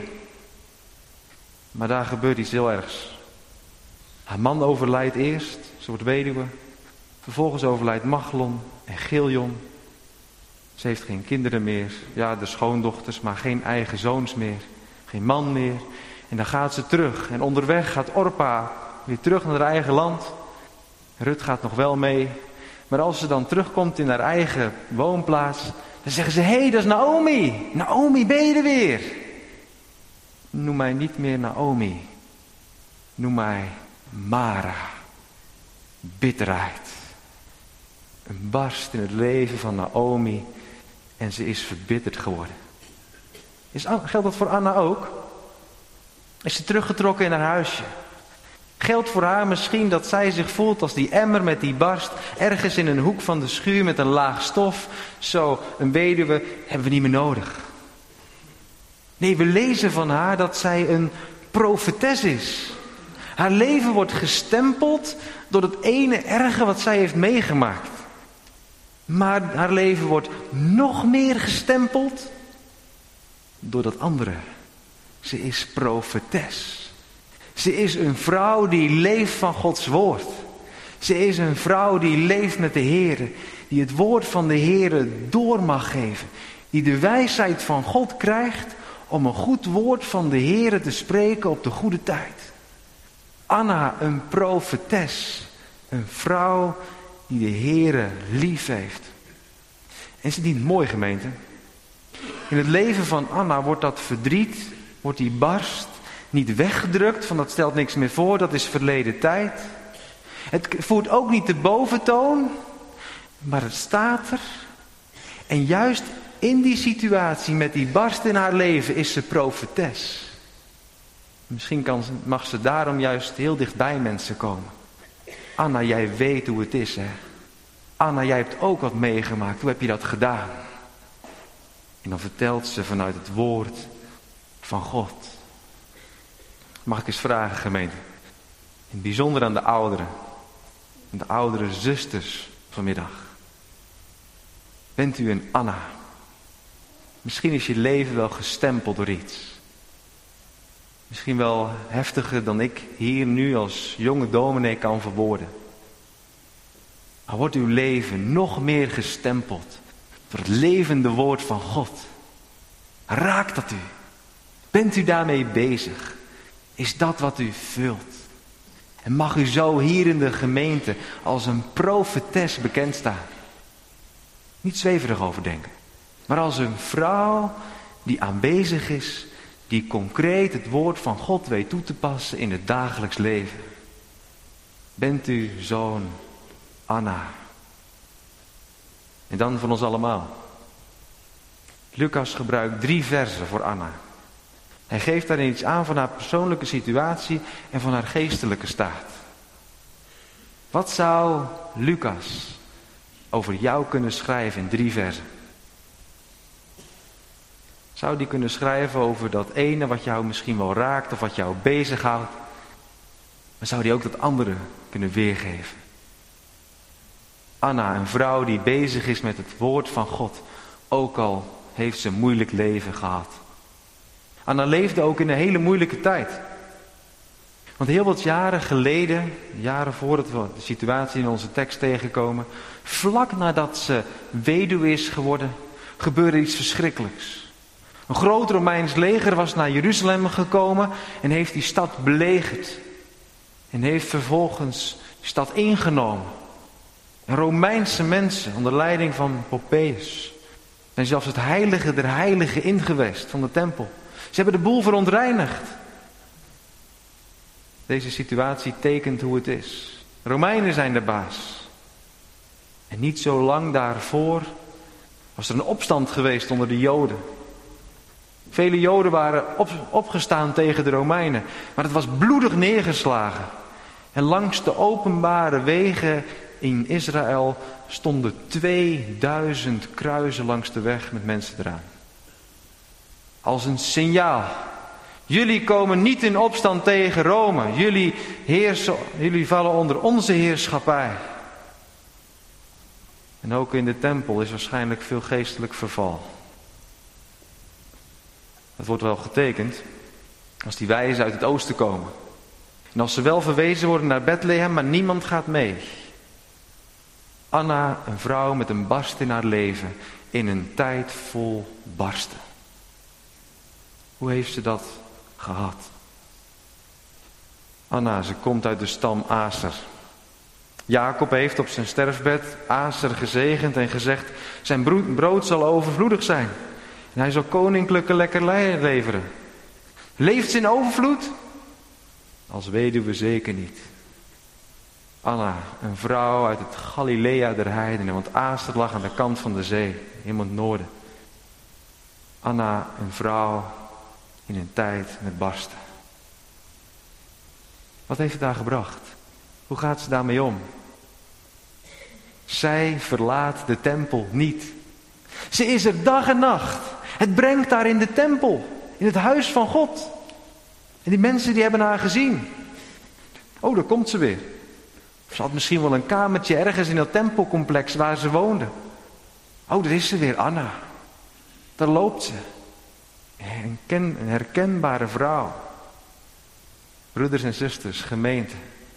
Maar daar gebeurt iets heel ergs. Haar man overlijdt eerst, ze wordt weduwe. Vervolgens overlijdt Machlon en Giljon. Ze heeft geen kinderen meer. Ja, de schoondochters, maar geen eigen zoons meer. Geen man meer. En dan gaat ze terug. En onderweg gaat Orpa weer terug naar haar eigen land. Rut gaat nog wel mee. Maar als ze dan terugkomt in haar eigen woonplaats, dan zeggen ze, hé, hey, dat is Naomi. Naomi, ben je er weer? Noem mij niet meer Naomi. Noem mij Mara. Bitterheid. Een barst in het leven van Naomi. En ze is verbitterd geworden. Is, geldt dat voor Anna ook? Is ze teruggetrokken in haar huisje? Geldt voor haar misschien dat zij zich voelt als die emmer met die barst, ergens in een hoek van de schuur met een laag stof. Zo, een weduwe hebben we niet meer nodig. Nee, we lezen van haar dat zij een profetes is. Haar leven wordt gestempeld door het ene erge wat zij heeft meegemaakt. Maar haar leven wordt nog meer gestempeld door dat andere. Ze is profetes. Ze is een vrouw die leeft van Gods woord. Ze is een vrouw die leeft met de Heere. Die het woord van de Heere door mag geven. Die de wijsheid van God krijgt om een goed woord van de Heere te spreken op de goede tijd. Anna, een profetes. Een vrouw die de Heere lief heeft. En is het niet mooi, gemeente? In het leven van Anna wordt dat verdriet, wordt die barst niet weggedrukt, van dat stelt niks meer voor, dat is verleden tijd. Het voert ook niet de boventoon, maar het staat er. En juist in die situatie met die barst in haar leven is ze profetes. Misschien kan, mag ze daarom juist heel dicht bij mensen komen. Anna, jij weet hoe het is, hè? Anna, jij hebt ook wat meegemaakt. Hoe heb je dat gedaan? En dan vertelt ze vanuit het woord van God. Mag ik eens vragen, gemeente? In het bijzonder aan de ouderen. En de oudere zusters vanmiddag. Bent u een Anna? Misschien is je leven wel gestempeld door iets. Misschien wel heftiger dan ik hier nu als jonge dominee kan verwoorden. Maar wordt uw leven nog meer gestempeld door het levende woord van God? Raakt dat u? Bent u daarmee bezig? Is dat wat u vult? En mag u zo hier in de gemeente als een profetes bekend staan? Niet zweverig over denken, maar als een vrouw die aanwezig is, die concreet het woord van God weet toe te passen in het dagelijks leven. Bent u zo'n Anna? En dan van ons allemaal. Lucas gebruikt drie versen voor Anna. Hij geeft daarin iets aan van haar persoonlijke situatie en van haar geestelijke staat. Wat zou Lucas over jou kunnen schrijven in drie versen? Zou die kunnen schrijven over dat ene wat jou misschien wel raakt of wat jou bezighoudt? Maar zou die ook dat andere kunnen weergeven? Anna, een vrouw die bezig is met het woord van God, ook al heeft ze een moeilijk leven gehad. Anna leefde ook in een hele moeilijke tijd. Want heel wat jaren geleden, jaren voordat we de situatie in onze tekst tegenkomen, vlak nadat ze weduwe is geworden, gebeurde iets verschrikkelijks. Een groot Romeins leger was naar Jeruzalem gekomen en heeft die stad belegerd. En heeft vervolgens die stad ingenomen. En Romeinse mensen onder leiding van Pompeius zijn zelfs het heilige der heiligen ingeweest van de tempel. Ze hebben de boel verontreinigd. Deze situatie tekent hoe het is. Romeinen zijn de baas. En niet zo lang daarvoor was er een opstand geweest onder de Joden. Vele Joden waren op, opgestaan tegen de Romeinen. Maar het was bloedig neergeslagen. En langs de openbare wegen in Israël stonden tweeduizend kruizen langs de weg met mensen eraan. Als een signaal. Jullie komen niet in opstand tegen Rome. Jullie, heersen, jullie vallen onder onze heerschappij. En ook in de tempel is waarschijnlijk veel geestelijk verval. dat wordt wel getekend, als die wijzen uit het oosten komen. En als ze wel verwezen worden naar Bethlehem, maar niemand gaat mee. Anna, een vrouw met een barst in haar leven, in een tijd vol barsten. Hoe heeft ze dat gehad? Anna, ze komt uit de stam Aser. Jacob heeft op zijn sterfbed Aser gezegend en gezegd, zijn brood zal overvloedig zijn. En hij zal koninklijke lekkernijen leveren. Leeft ze in overvloed? Als weduwe zeker niet. Anna, een vrouw uit het Galilea der heidenen, want Aser lag aan de kant van de zee, helemaal het noorden. Anna, een vrouw in een tijd met barsten. Wat heeft het haar gebracht? Hoe gaat ze daarmee om? Zij verlaat de tempel niet. Ze is er dag en nacht. Het brengt haar in de tempel, in het huis van God. En die mensen die hebben haar gezien. Oh, daar komt ze weer. Of ze had misschien wel een kamertje ergens in dat tempelcomplex waar ze woonde. Oh, daar is ze weer, Anna. Daar loopt ze. Een, ken, een herkenbare vrouw. Broeders en zusters, gemeente.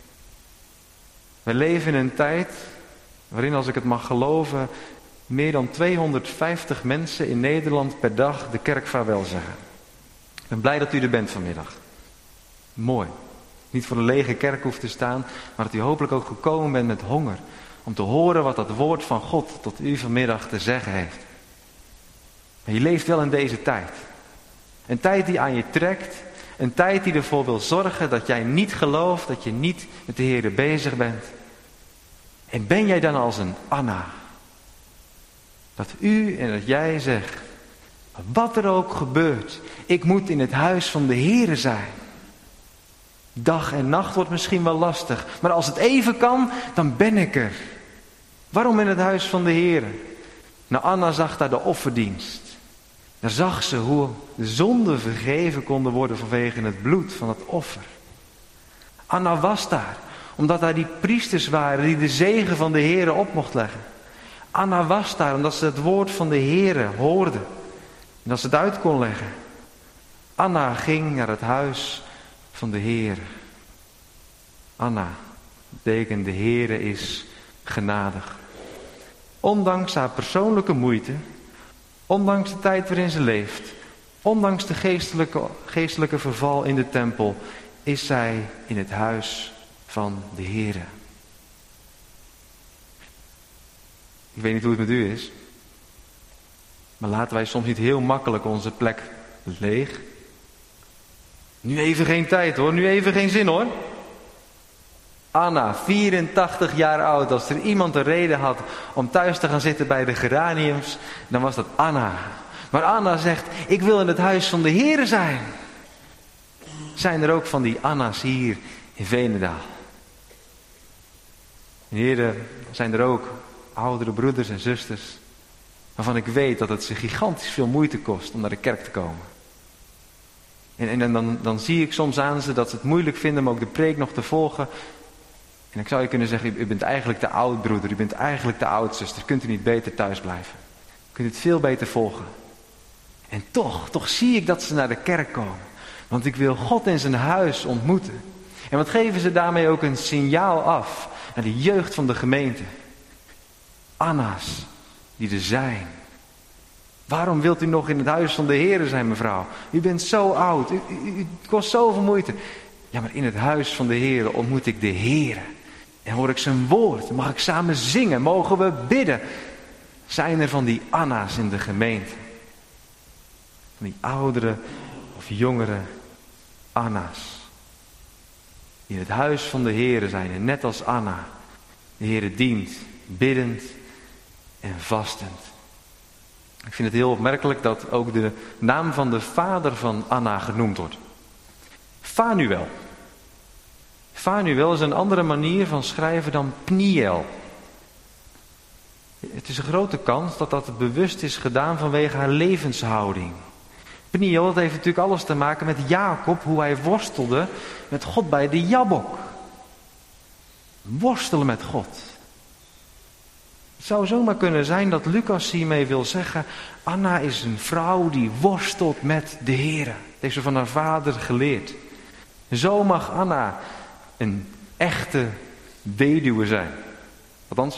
We leven in een tijd waarin, als ik het mag geloven, meer dan tweehonderdvijftig mensen in Nederland per dag de kerk vaarwel zeggen. Ik ben blij dat u er bent vanmiddag. Mooi. Niet voor een lege kerk hoeft te staan, maar dat u hopelijk ook gekomen bent met honger. Om te horen wat dat woord van God tot u vanmiddag te zeggen heeft. Maar je leeft wel in deze tijd. Een tijd die aan je trekt. Een tijd die ervoor wil zorgen dat jij niet gelooft, dat je niet met de Heer bezig bent. En ben jij dan als een Anna? Dat u en dat jij zegt, wat er ook gebeurt, ik moet in het huis van de Heer zijn. Dag en nacht wordt misschien wel lastig, maar als het even kan, dan ben ik er. Waarom in het huis van de Heer? Nou, Anna zag daar de offerdienst. Daar zag ze hoe de zonden vergeven konden worden vanwege het bloed van het offer. Anna was daar, omdat daar die priesters waren die de zegen van de Heer op mocht leggen. Anna was daar, omdat ze het woord van de Heer hoorde. En dat ze het uit kon leggen. Anna ging naar het huis van de Heer. Anna betekent de Heer is genadig. Ondanks haar persoonlijke moeite, ondanks de tijd waarin ze leeft, ondanks de geestelijke, geestelijke verval in de tempel, is zij in het huis van de Heer. Ik weet niet hoe het met u is, maar laten wij soms niet heel makkelijk onze plek leeg. Nu even geen tijd hoor, nu even geen zin hoor. Anna, vierentachtig jaar oud, als er iemand een reden had om thuis te gaan zitten bij de geraniums, dan was dat Anna. Maar Anna zegt, ik wil in het huis van de Heer zijn. Zijn er ook van die Anna's hier in Veenendaal? En heren, zijn er ook oudere broeders en zusters waarvan ik weet dat het ze gigantisch veel moeite kost om naar de kerk te komen. En, en dan, dan zie ik soms aan ze dat ze het moeilijk vinden om ook de preek nog te volgen. En ik zou je kunnen zeggen, u, u bent eigenlijk te oud broeder, u bent eigenlijk te oud zuster. Kunt u niet beter thuis blijven? Kunt u het veel beter volgen? En toch, toch zie ik dat ze naar de kerk komen. Want ik wil God in zijn huis ontmoeten. En wat geven ze daarmee ook een signaal af aan de jeugd van de gemeente? Anna's die er zijn. Waarom wilt u nog in het huis van de Heer zijn, mevrouw? U bent zo oud, u, u, u, het kost zoveel moeite. Ja, maar in het huis van de Heer ontmoet ik de Heer. En hoor ik zijn woord, mag ik samen zingen, mogen we bidden. Zijn er van die Anna's in de gemeente? Van die oudere of jongere Anna's. Die in het huis van de Heer zijn en net als Anna de Heer dient, biddend en vastend. Ik vind het heel opmerkelijk dat ook de naam van de vader van Anna genoemd wordt. Fanuel. Fanuel is een andere manier van schrijven dan Pniel. Het is een grote kans dat dat bewust is gedaan vanwege haar levenshouding. Pniel, dat heeft natuurlijk alles te maken met Jacob, hoe hij worstelde met God bij de Jabbok. Worstelen met God. Het zou zomaar kunnen zijn dat Lucas hiermee wil zeggen, Anna is een vrouw die worstelt met de Heere. Dat heeft ze van haar vader geleerd. Zo mag Anna een echte weduwe zijn. Althans,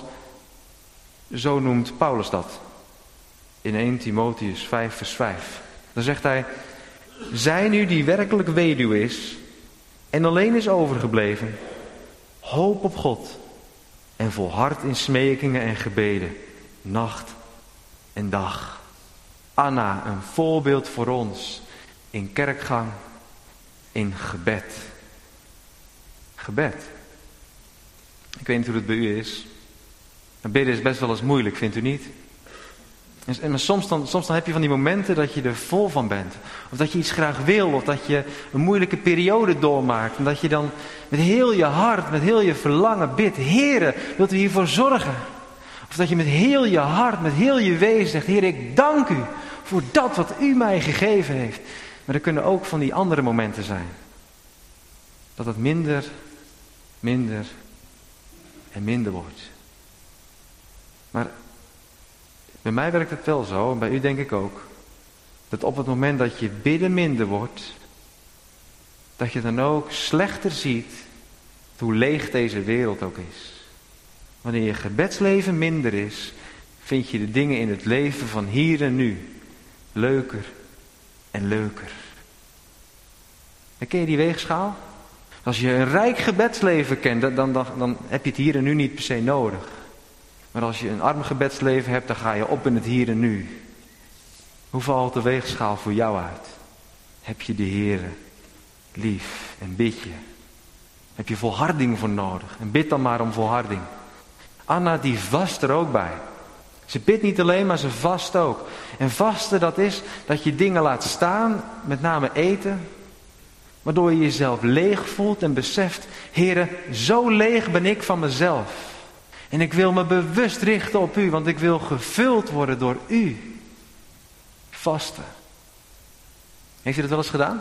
zo noemt Paulus dat. In eerste Timotheüs vijf vers vijf. Dan zegt hij, zij nu die werkelijk weduwe is en alleen is overgebleven, hoop op God en volhard in smekingen en gebeden, nacht en dag. Anna, een voorbeeld voor ons in kerkgang, in gebed. Gebed. Ik weet niet hoe het bij u is. Maar bidden is best wel eens moeilijk, vindt u niet? En, en soms, dan, soms dan heb je van die momenten dat je er vol van bent. Of dat je iets graag wil. Of dat je een moeilijke periode doormaakt. En dat je dan met heel je hart, met heel je verlangen bidt. Heere, wilt u hiervoor zorgen? Of dat je met heel je hart, met heel je wezen zegt, Heer, ik dank u voor dat wat u mij gegeven heeft. Maar er kunnen ook van die andere momenten zijn. Dat het minder, minder en minder wordt. Maar bij mij werkt het wel zo, en bij u denk ik ook, dat op het moment dat je bidden minder wordt, dat je dan ook slechter ziet hoe leeg deze wereld ook is. Wanneer je gebedsleven minder is, vind je de dingen in het leven van hier en nu leuker en leuker. Ken je die weegschaal? Als je een rijk gebedsleven kent, dan, dan, dan heb je het hier en nu niet per se nodig. Maar als je een arm gebedsleven hebt, dan ga je op in het hier en nu. Hoe valt de weegschaal voor jou uit? Heb je de Heere lief en bid je? Heb je volharding voor nodig? En bid dan maar om volharding. Anna die vast er ook bij. Ze bidt niet alleen, maar ze vast ook. En vasten, dat is dat je dingen laat staan, met name eten, waardoor je jezelf leeg voelt en beseft, Heere, zo leeg ben ik van mezelf. En ik wil me bewust richten op u, want ik wil gevuld worden door u. Vasten. Heeft u dat wel eens gedaan?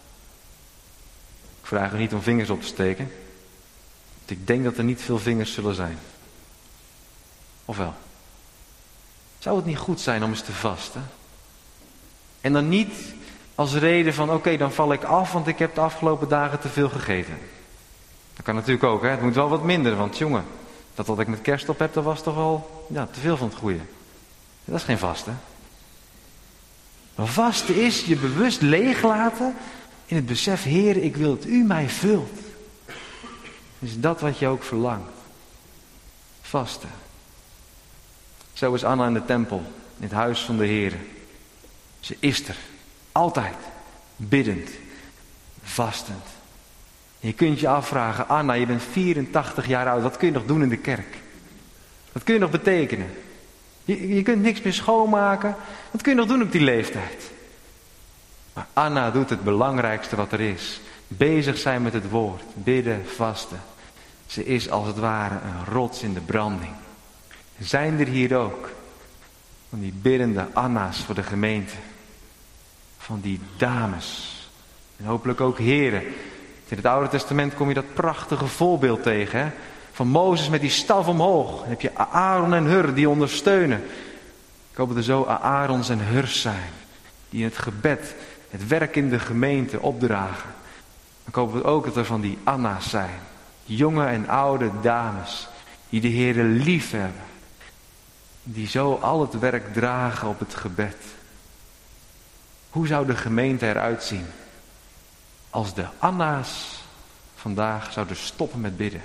Ik vraag u niet om vingers op te steken. Want ik denk dat er niet veel vingers zullen zijn. Of wel? Zou het niet goed zijn om eens te vasten? En dan niet als reden van, oké, okay, dan val ik af, want ik heb de afgelopen dagen te veel gegeten. Dat kan natuurlijk ook, hè. Het moet wel wat minder, want jongen, dat wat ik met kerst op heb, dat was toch wel ja, te veel van het goede. Dat is geen vasten. Maar vasten is je bewust leeglaten in het besef, Heer, ik wil dat u mij vult. Is dat wat je ook verlangt? Vasten. Zo is Anna in de tempel, in het huis van de Heer. Ze is er, altijd, biddend, vastend. Je kunt je afvragen, Anna, je bent vierentachtig jaar oud, wat kun je nog doen in de kerk? Wat kun je nog betekenen? Je, je kunt niks meer schoonmaken, wat kun je nog doen op die leeftijd? Maar Anna doet het belangrijkste wat er is. Bezig zijn met het woord, bidden, vasten. Ze is als het ware een rots in de branding. Zijn er hier ook van die biddende Anna's voor de gemeente? Van die dames. En hopelijk ook heren. In het Oude Testament kom je dat prachtige voorbeeld tegen. Hè? Van Mozes met die staf omhoog. Dan heb je Aaron en Hur die ondersteunen. Ik hoop dat er zo Aarons en Hurs zijn. Die in het gebed, het werk in de gemeente opdragen. Ik hoop ook dat er van die Anna's zijn. Jonge en oude dames. Die de Heere lief hebben. Die zo al het werk dragen op het gebed. Hoe zou de gemeente eruit zien? Als de Anna's vandaag zouden stoppen met bidden.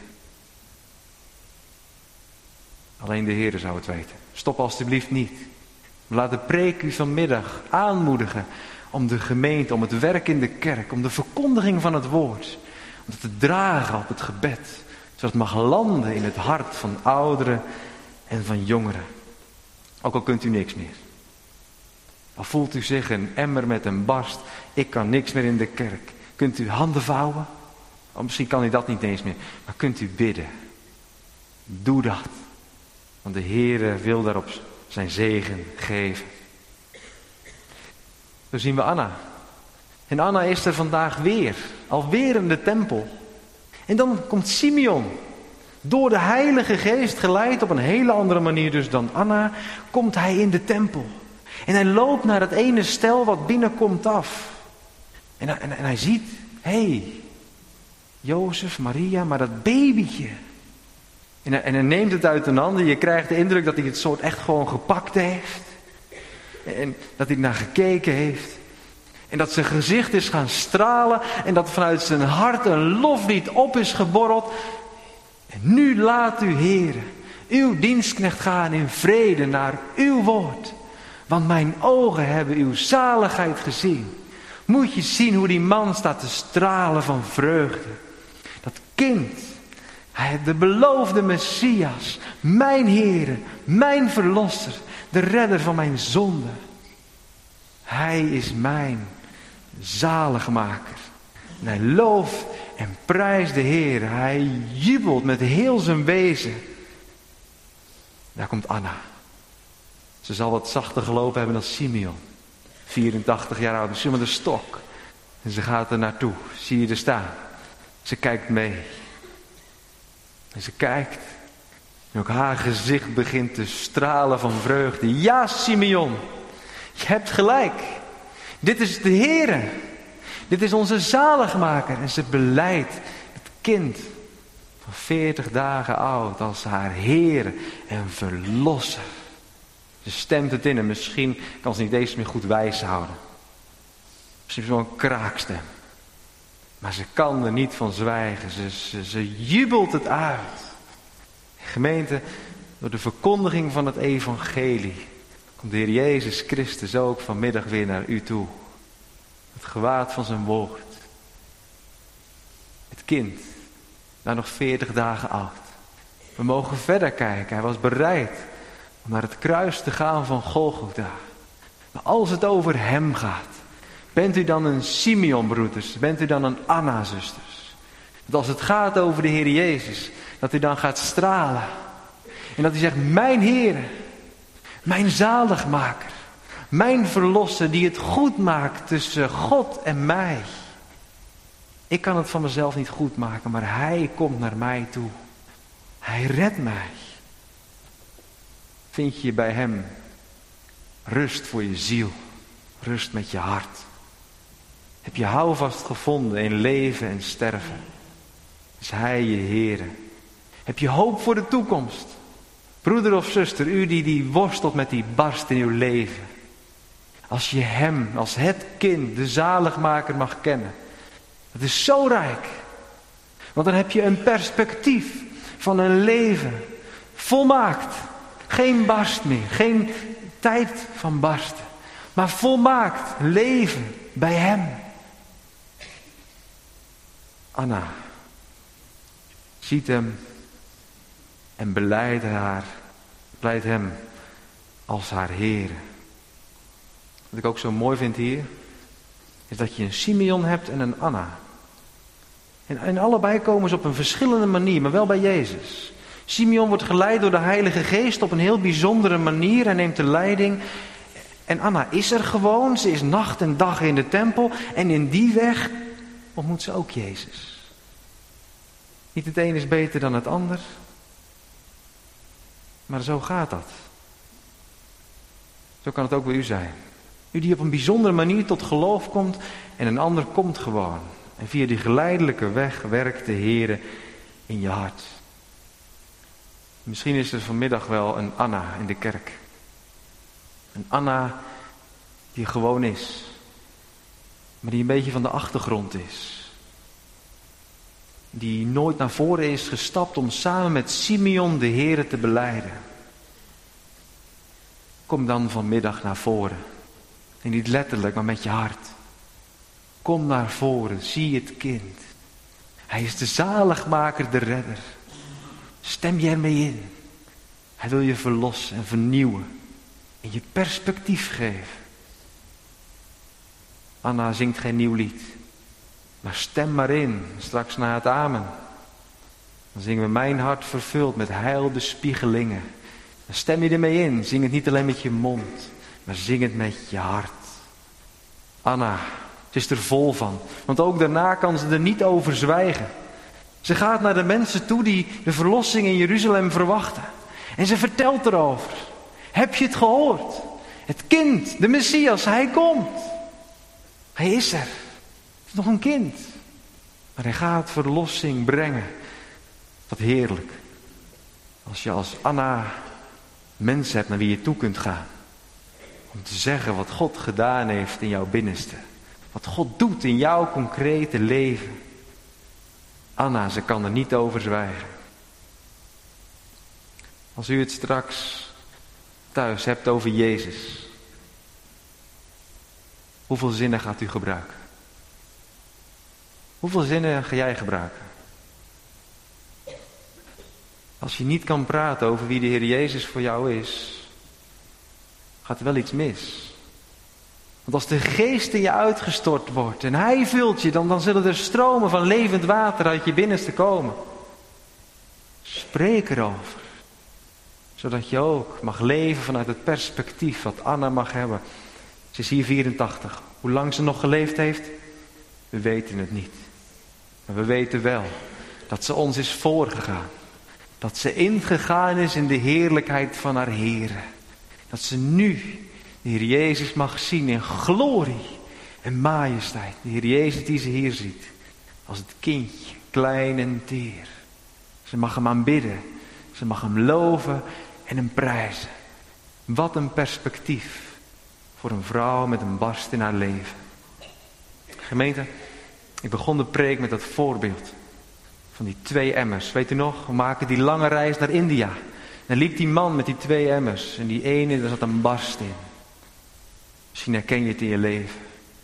Alleen de Heere zou het weten. Stop alstublieft niet. Laat de preek u vanmiddag aanmoedigen om de gemeente, om het werk in de kerk, om de verkondiging van het woord. Om het te dragen op het gebed. Zodat het mag landen in het hart van ouderen en van jongeren. Ook al kunt u niks meer. Al voelt u zich een emmer met een barst. Ik kan niks meer in de kerk. Kunt u handen vouwen? Of misschien kan u dat niet eens meer. Maar kunt u bidden? Doe dat. Want de Heere wil daarop zijn zegen geven. Zo zien we Anna. En Anna is er vandaag weer. Alweer in de tempel. En dan komt Simeon. Door de Heilige Geest geleid, op een hele andere manier dus dan Anna, komt hij in de tempel. En hij loopt naar dat ene stel wat binnenkomt af. En, en, en hij ziet, hé, hey, Jozef, Maria, maar dat babytje. En hij, en hij neemt het uit de handen. Je krijgt de indruk dat hij het soort echt gewoon gepakt heeft. En dat hij naar gekeken heeft. En dat zijn gezicht is gaan stralen. En dat vanuit zijn hart een loflied op is geborreld. En nu laat u, Heere, uw dienstknecht gaan in vrede naar uw woord. Want mijn ogen hebben uw zaligheid gezien. Moet je zien hoe die man staat te stralen van vreugde. Dat kind, hij, de beloofde Messias, mijn Heere, mijn verlosser, de redder van mijn zonde. Hij is mijn zaligmaker. En hij looft en prijst de Heer. Hij jubelt met heel zijn wezen. Daar komt Anna. Ze zal wat zachter gelopen hebben dan Simeon. vierentachtig jaar oud, misschien met een stok. En ze gaat er naartoe. Zie je er staan. Ze kijkt mee. En ze kijkt. En ook haar gezicht begint te stralen van vreugde. Ja, Simeon. Je hebt gelijk. Dit is de Heere. Dit is onze zaligmaker. En ze beleidt het kind van veertig dagen oud als haar Heere en verlosser. Ze stemt het in en misschien kan ze niet eens meer goed wijs houden. Misschien wel een kraakstem. Maar ze kan er niet van zwijgen. Ze, ze, ze jubelt het uit. Gemeente, door de verkondiging van het evangelie komt de Heer Jezus Christus ook vanmiddag weer naar u toe. Het gewaad van zijn woord. Het kind, daar nog veertig dagen oud. We mogen verder kijken. Hij was bereid om naar het kruis te gaan van Golgotha. Maar als het over hem gaat, bent u dan een Simeon, broeders? Bent u dan een Anna, zusters? Dat als het gaat over de Heer Jezus, dat u dan gaat stralen. En dat u zegt, mijn Heer, mijn zaligmaker, mijn verlosser die het goed maakt tussen God en mij. Ik kan het van mezelf niet goed maken, maar hij komt naar mij toe. Hij redt mij. Vind je bij hem rust voor je ziel, rust met je hart. Heb je houvast gevonden in leven en sterven. Is hij je Heere. Heb je hoop voor de toekomst. Broeder of zuster, u die, die worstelt met die barst in uw leven. Als je hem als het kind, de zaligmaker mag kennen. Dat is zo rijk. Want dan heb je een perspectief van een leven volmaakt. Geen barst meer, geen tijd van barsten. Maar volmaakt leven bij hem. Anna ziet hem en beleidt haar, beleidt hem als haar Heere. Wat ik ook zo mooi vind hier, is dat je een Simeon hebt en een Anna. En, en allebei komen ze op een verschillende manier, maar wel bij Jezus. Simeon wordt geleid door de Heilige Geest op een heel bijzondere manier. Hij neemt de leiding. En Anna is er gewoon. Ze is nacht en dag in de tempel. En in die weg ontmoet ze ook Jezus. Niet het een is beter dan het ander. Maar zo gaat dat. Zo kan het ook bij u zijn. U die op een bijzondere manier tot geloof komt. En een ander komt gewoon. En via die geleidelijke weg werkt de Heere in je hart. Misschien is er vanmiddag wel een Anna in de kerk. Een Anna die gewoon is. Maar die een beetje van de achtergrond is. Die nooit naar voren is gestapt om samen met Simeon de Heere te belijden. Kom dan vanmiddag naar voren. En niet letterlijk, maar met je hart. Kom naar voren, zie het kind. Hij is de zaligmaker, de redder. Stem je ermee in. Hij wil je verlossen en vernieuwen. En je perspectief geven. Anna zingt geen nieuw lied. Maar stem maar in, straks na het amen. Dan zingen we mijn hart vervuld met heilbespiegelingen. Dan stem je ermee in. Zing het niet alleen met je mond. Maar zing het met je hart. Anna, ze is er vol van. Want ook daarna kan ze er niet over zwijgen. Ze gaat naar de mensen toe die de verlossing in Jeruzalem verwachten. En ze vertelt erover. Heb je het gehoord? Het kind, de Messias, hij komt. Hij is er. Het is nog een kind. Maar hij gaat verlossing brengen. Wat heerlijk. Als je als Anna mensen hebt naar wie je toe kunt gaan. Om te zeggen wat God gedaan heeft in jouw binnenste. Wat God doet in jouw concrete leven. Anna, ze kan er niet over zwijgen. Als u het straks thuis hebt over Jezus. Hoeveel zinnen gaat u gebruiken? Hoeveel zinnen ga jij gebruiken? Als je niet kan praten over wie de Heer Jezus voor jou is, gaat er wel iets mis. Want als de geest in je uitgestort wordt en hij vult je, dan, dan zullen er stromen van levend water uit je binnenste komen. Spreek erover. Zodat je ook mag leven vanuit het perspectief wat Anna mag hebben. Ze is hier vierentachtig. Hoe lang ze nog geleefd heeft, we weten het niet. Maar we weten wel dat ze ons is voorgegaan. Dat ze ingegaan is in de heerlijkheid van haar Here. Dat ze nu de Heer Jezus mag zien in glorie en majesteit. De Heer Jezus die ze hier ziet. Als het kindje, klein en teer. Ze mag hem aanbidden. Ze mag hem loven en hem prijzen. Wat een perspectief voor een vrouw met een barst in haar leven. Gemeente, ik begon de preek met dat voorbeeld van die twee emmers. Weet u nog, we maken die lange reis naar India. Dan liep die man met die twee emmers en die ene, daar zat een barst in. Misschien herken je het in je leven.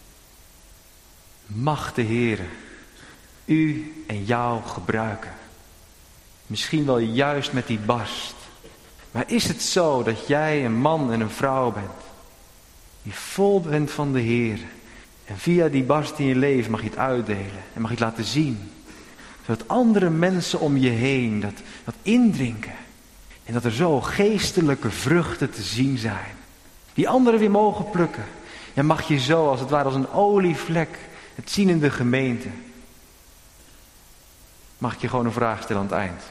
Mag de Heere u en jou gebruiken. Misschien wel juist met die barst. Maar is het zo dat jij een man en een vrouw bent, die vol bent van de Heere, en via die barst in je leven mag je het uitdelen en mag je het laten zien. Zodat andere mensen om je heen dat, dat indrinken. En dat er zo geestelijke vruchten te zien zijn. Die anderen weer mogen plukken. En mag je zo als het ware als een olievlek het zien in de gemeente. Mag ik je gewoon een vraag stellen aan het eind.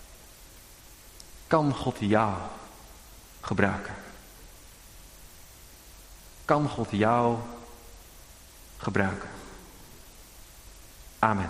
Kan God jou gebruiken? Kan God jou gebruiken? Amen.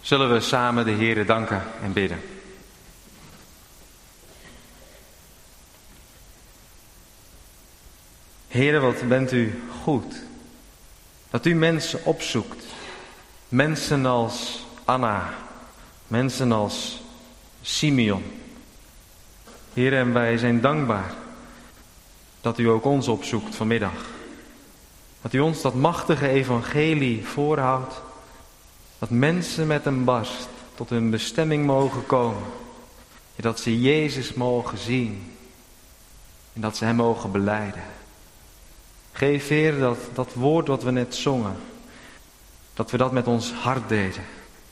Zullen we samen de Heere danken en bidden. Heere, wat bent u goed. Dat u mensen opzoekt. Mensen als Anna. Mensen als Simeon. Heere, en wij zijn dankbaar dat u ook ons opzoekt vanmiddag. Dat u ons dat machtige evangelie voorhoudt. Dat mensen met een barst tot hun bestemming mogen komen. En dat ze Jezus mogen zien. En dat ze hem mogen belijden. Geef, Heer, dat, dat woord wat we net zongen. Dat we dat met ons hart deden.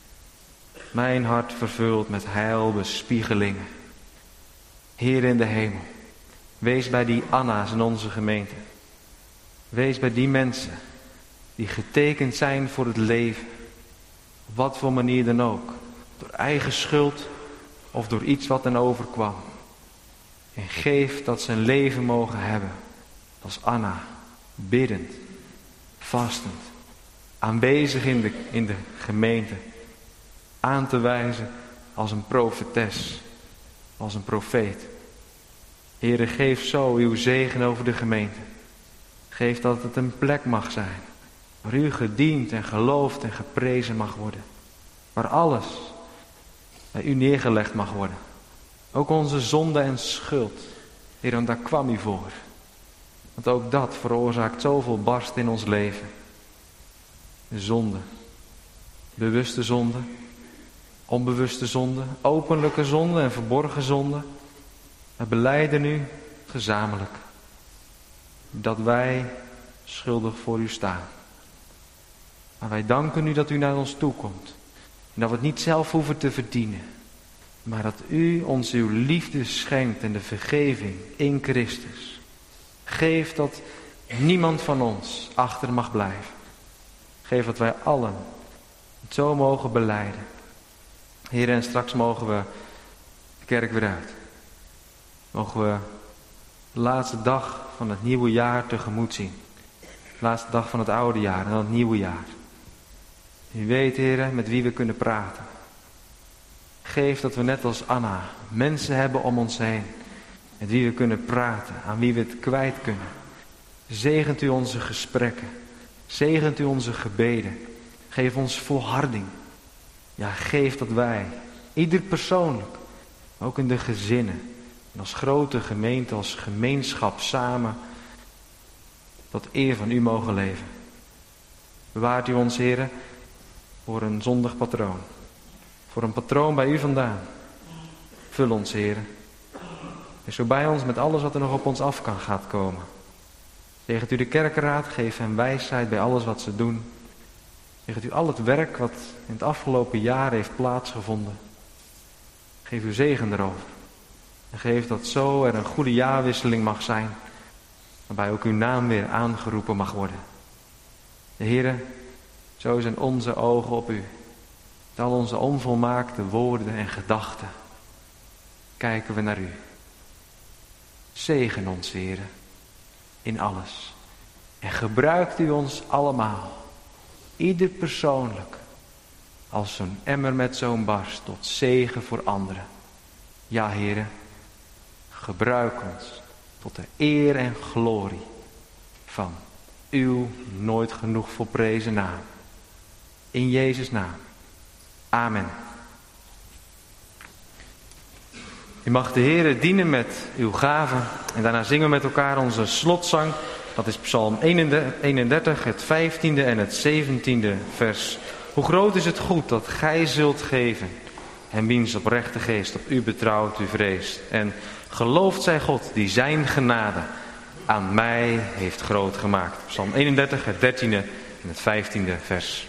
Mijn hart vervuld met heilbespiegelingen. Heer in de hemel. Wees bij die Anna's in onze gemeente. Wees bij die mensen die getekend zijn voor het leven. Op wat voor manier dan ook. Door eigen schuld of door iets wat hen overkwam. En geef dat ze een leven mogen hebben als Anna. Biddend, vastend, aanwezig in de, in de gemeente. Aan te wijzen als een profetes, als een profeet. Heere, geef zo uw zegen over de gemeente. Geef dat het een plek mag zijn waar u gediend en geloofd en geprezen mag worden. Waar alles bij u neergelegd mag worden. Ook onze zonde en schuld. Heer, want daar kwam u voor. Want ook dat veroorzaakt zoveel barst in ons leven. De zonde. Bewuste zonde. Onbewuste zonde. Openlijke zonde en verborgen zonde. We belijden u gezamenlijk. Dat wij schuldig voor u staan. Maar wij danken u dat u naar ons toe komt. En dat we het niet zelf hoeven te verdienen. Maar dat u ons uw liefde schenkt en de vergeving in Christus. Geef dat niemand van ons achter mag blijven. Geef dat wij allen het zo mogen belijden. Heer, en straks mogen we de kerk weer uit. Mogen we de laatste dag van het nieuwe jaar tegemoet zien. De laatste dag van het oude jaar en dan het nieuwe jaar. U weet, Heer, met wie we kunnen praten. Geef dat we net als Anna mensen hebben om ons heen. Met wie we kunnen praten, aan wie we het kwijt kunnen. Zegent u onze gesprekken. Zegent u onze gebeden. Geef ons volharding. Ja, geef dat wij, ieder persoonlijk, ook in de gezinnen, en als grote gemeente, als gemeenschap samen, tot eer van u mogen leven. Bewaart u ons, Heere, voor een zondig patroon. Voor een patroon bij u vandaan. Vul ons, Heere. Wees zo bij ons met alles wat er nog op ons af kan gaat komen. Zegent u de kerkenraad, geef hen wijsheid bij alles wat ze doen. Zegent u al het werk wat in het afgelopen jaar heeft plaatsgevonden. Geef uw zegen erover. En geef dat zo er een goede jaarwisseling mag zijn. Waarbij ook uw naam weer aangeroepen mag worden. De Heere, zo zijn onze ogen op u. Met al onze onvolmaakte woorden en gedachten. Kijken we naar u. Zegen ons, Heere, in alles. En gebruikt u ons allemaal, ieder persoonlijk, als zo'n emmer met zo'n barst, tot zegen voor anderen. Ja, Heere, gebruik ons tot de eer en glorie van uw nooit genoeg volprezen naam. In Jezus' naam. Amen. U mag de Heere dienen met uw gaven. En daarna zingen we met elkaar onze slotzang. Dat is Psalm eenendertig, het vijftiende en het zeventiende vers. Hoe groot is het goed dat gij zult geven. En wiens oprechte geest op u betrouwt, u vreest. En geloofd zij God die zijn genade aan mij heeft groot gemaakt. Psalm eenendertig, het dertiende en het vijftiende vers.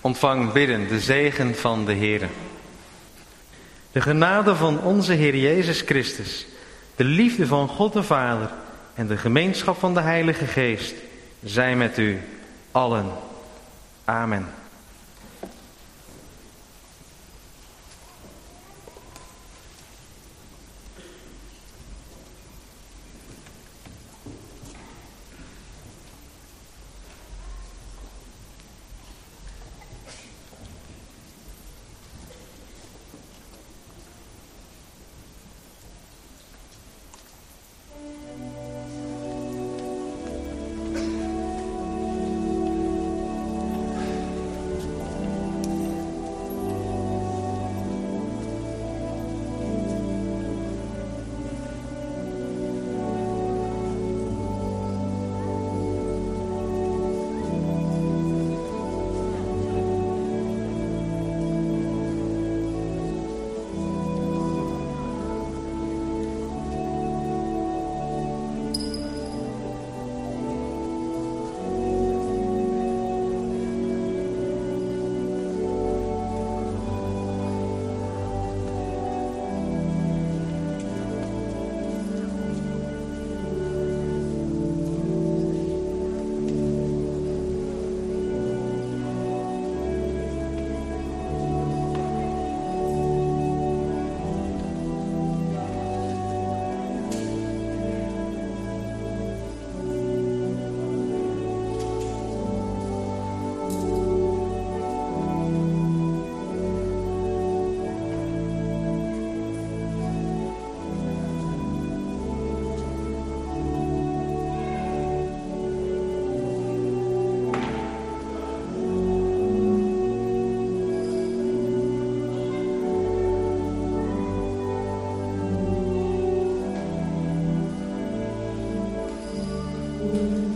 Ontvang bidden de zegen van de Heere. De genade van onze Heer Jezus Christus, de liefde van God de Vader en de gemeenschap van de Heilige Geest zij met u allen. Amen. Thank you.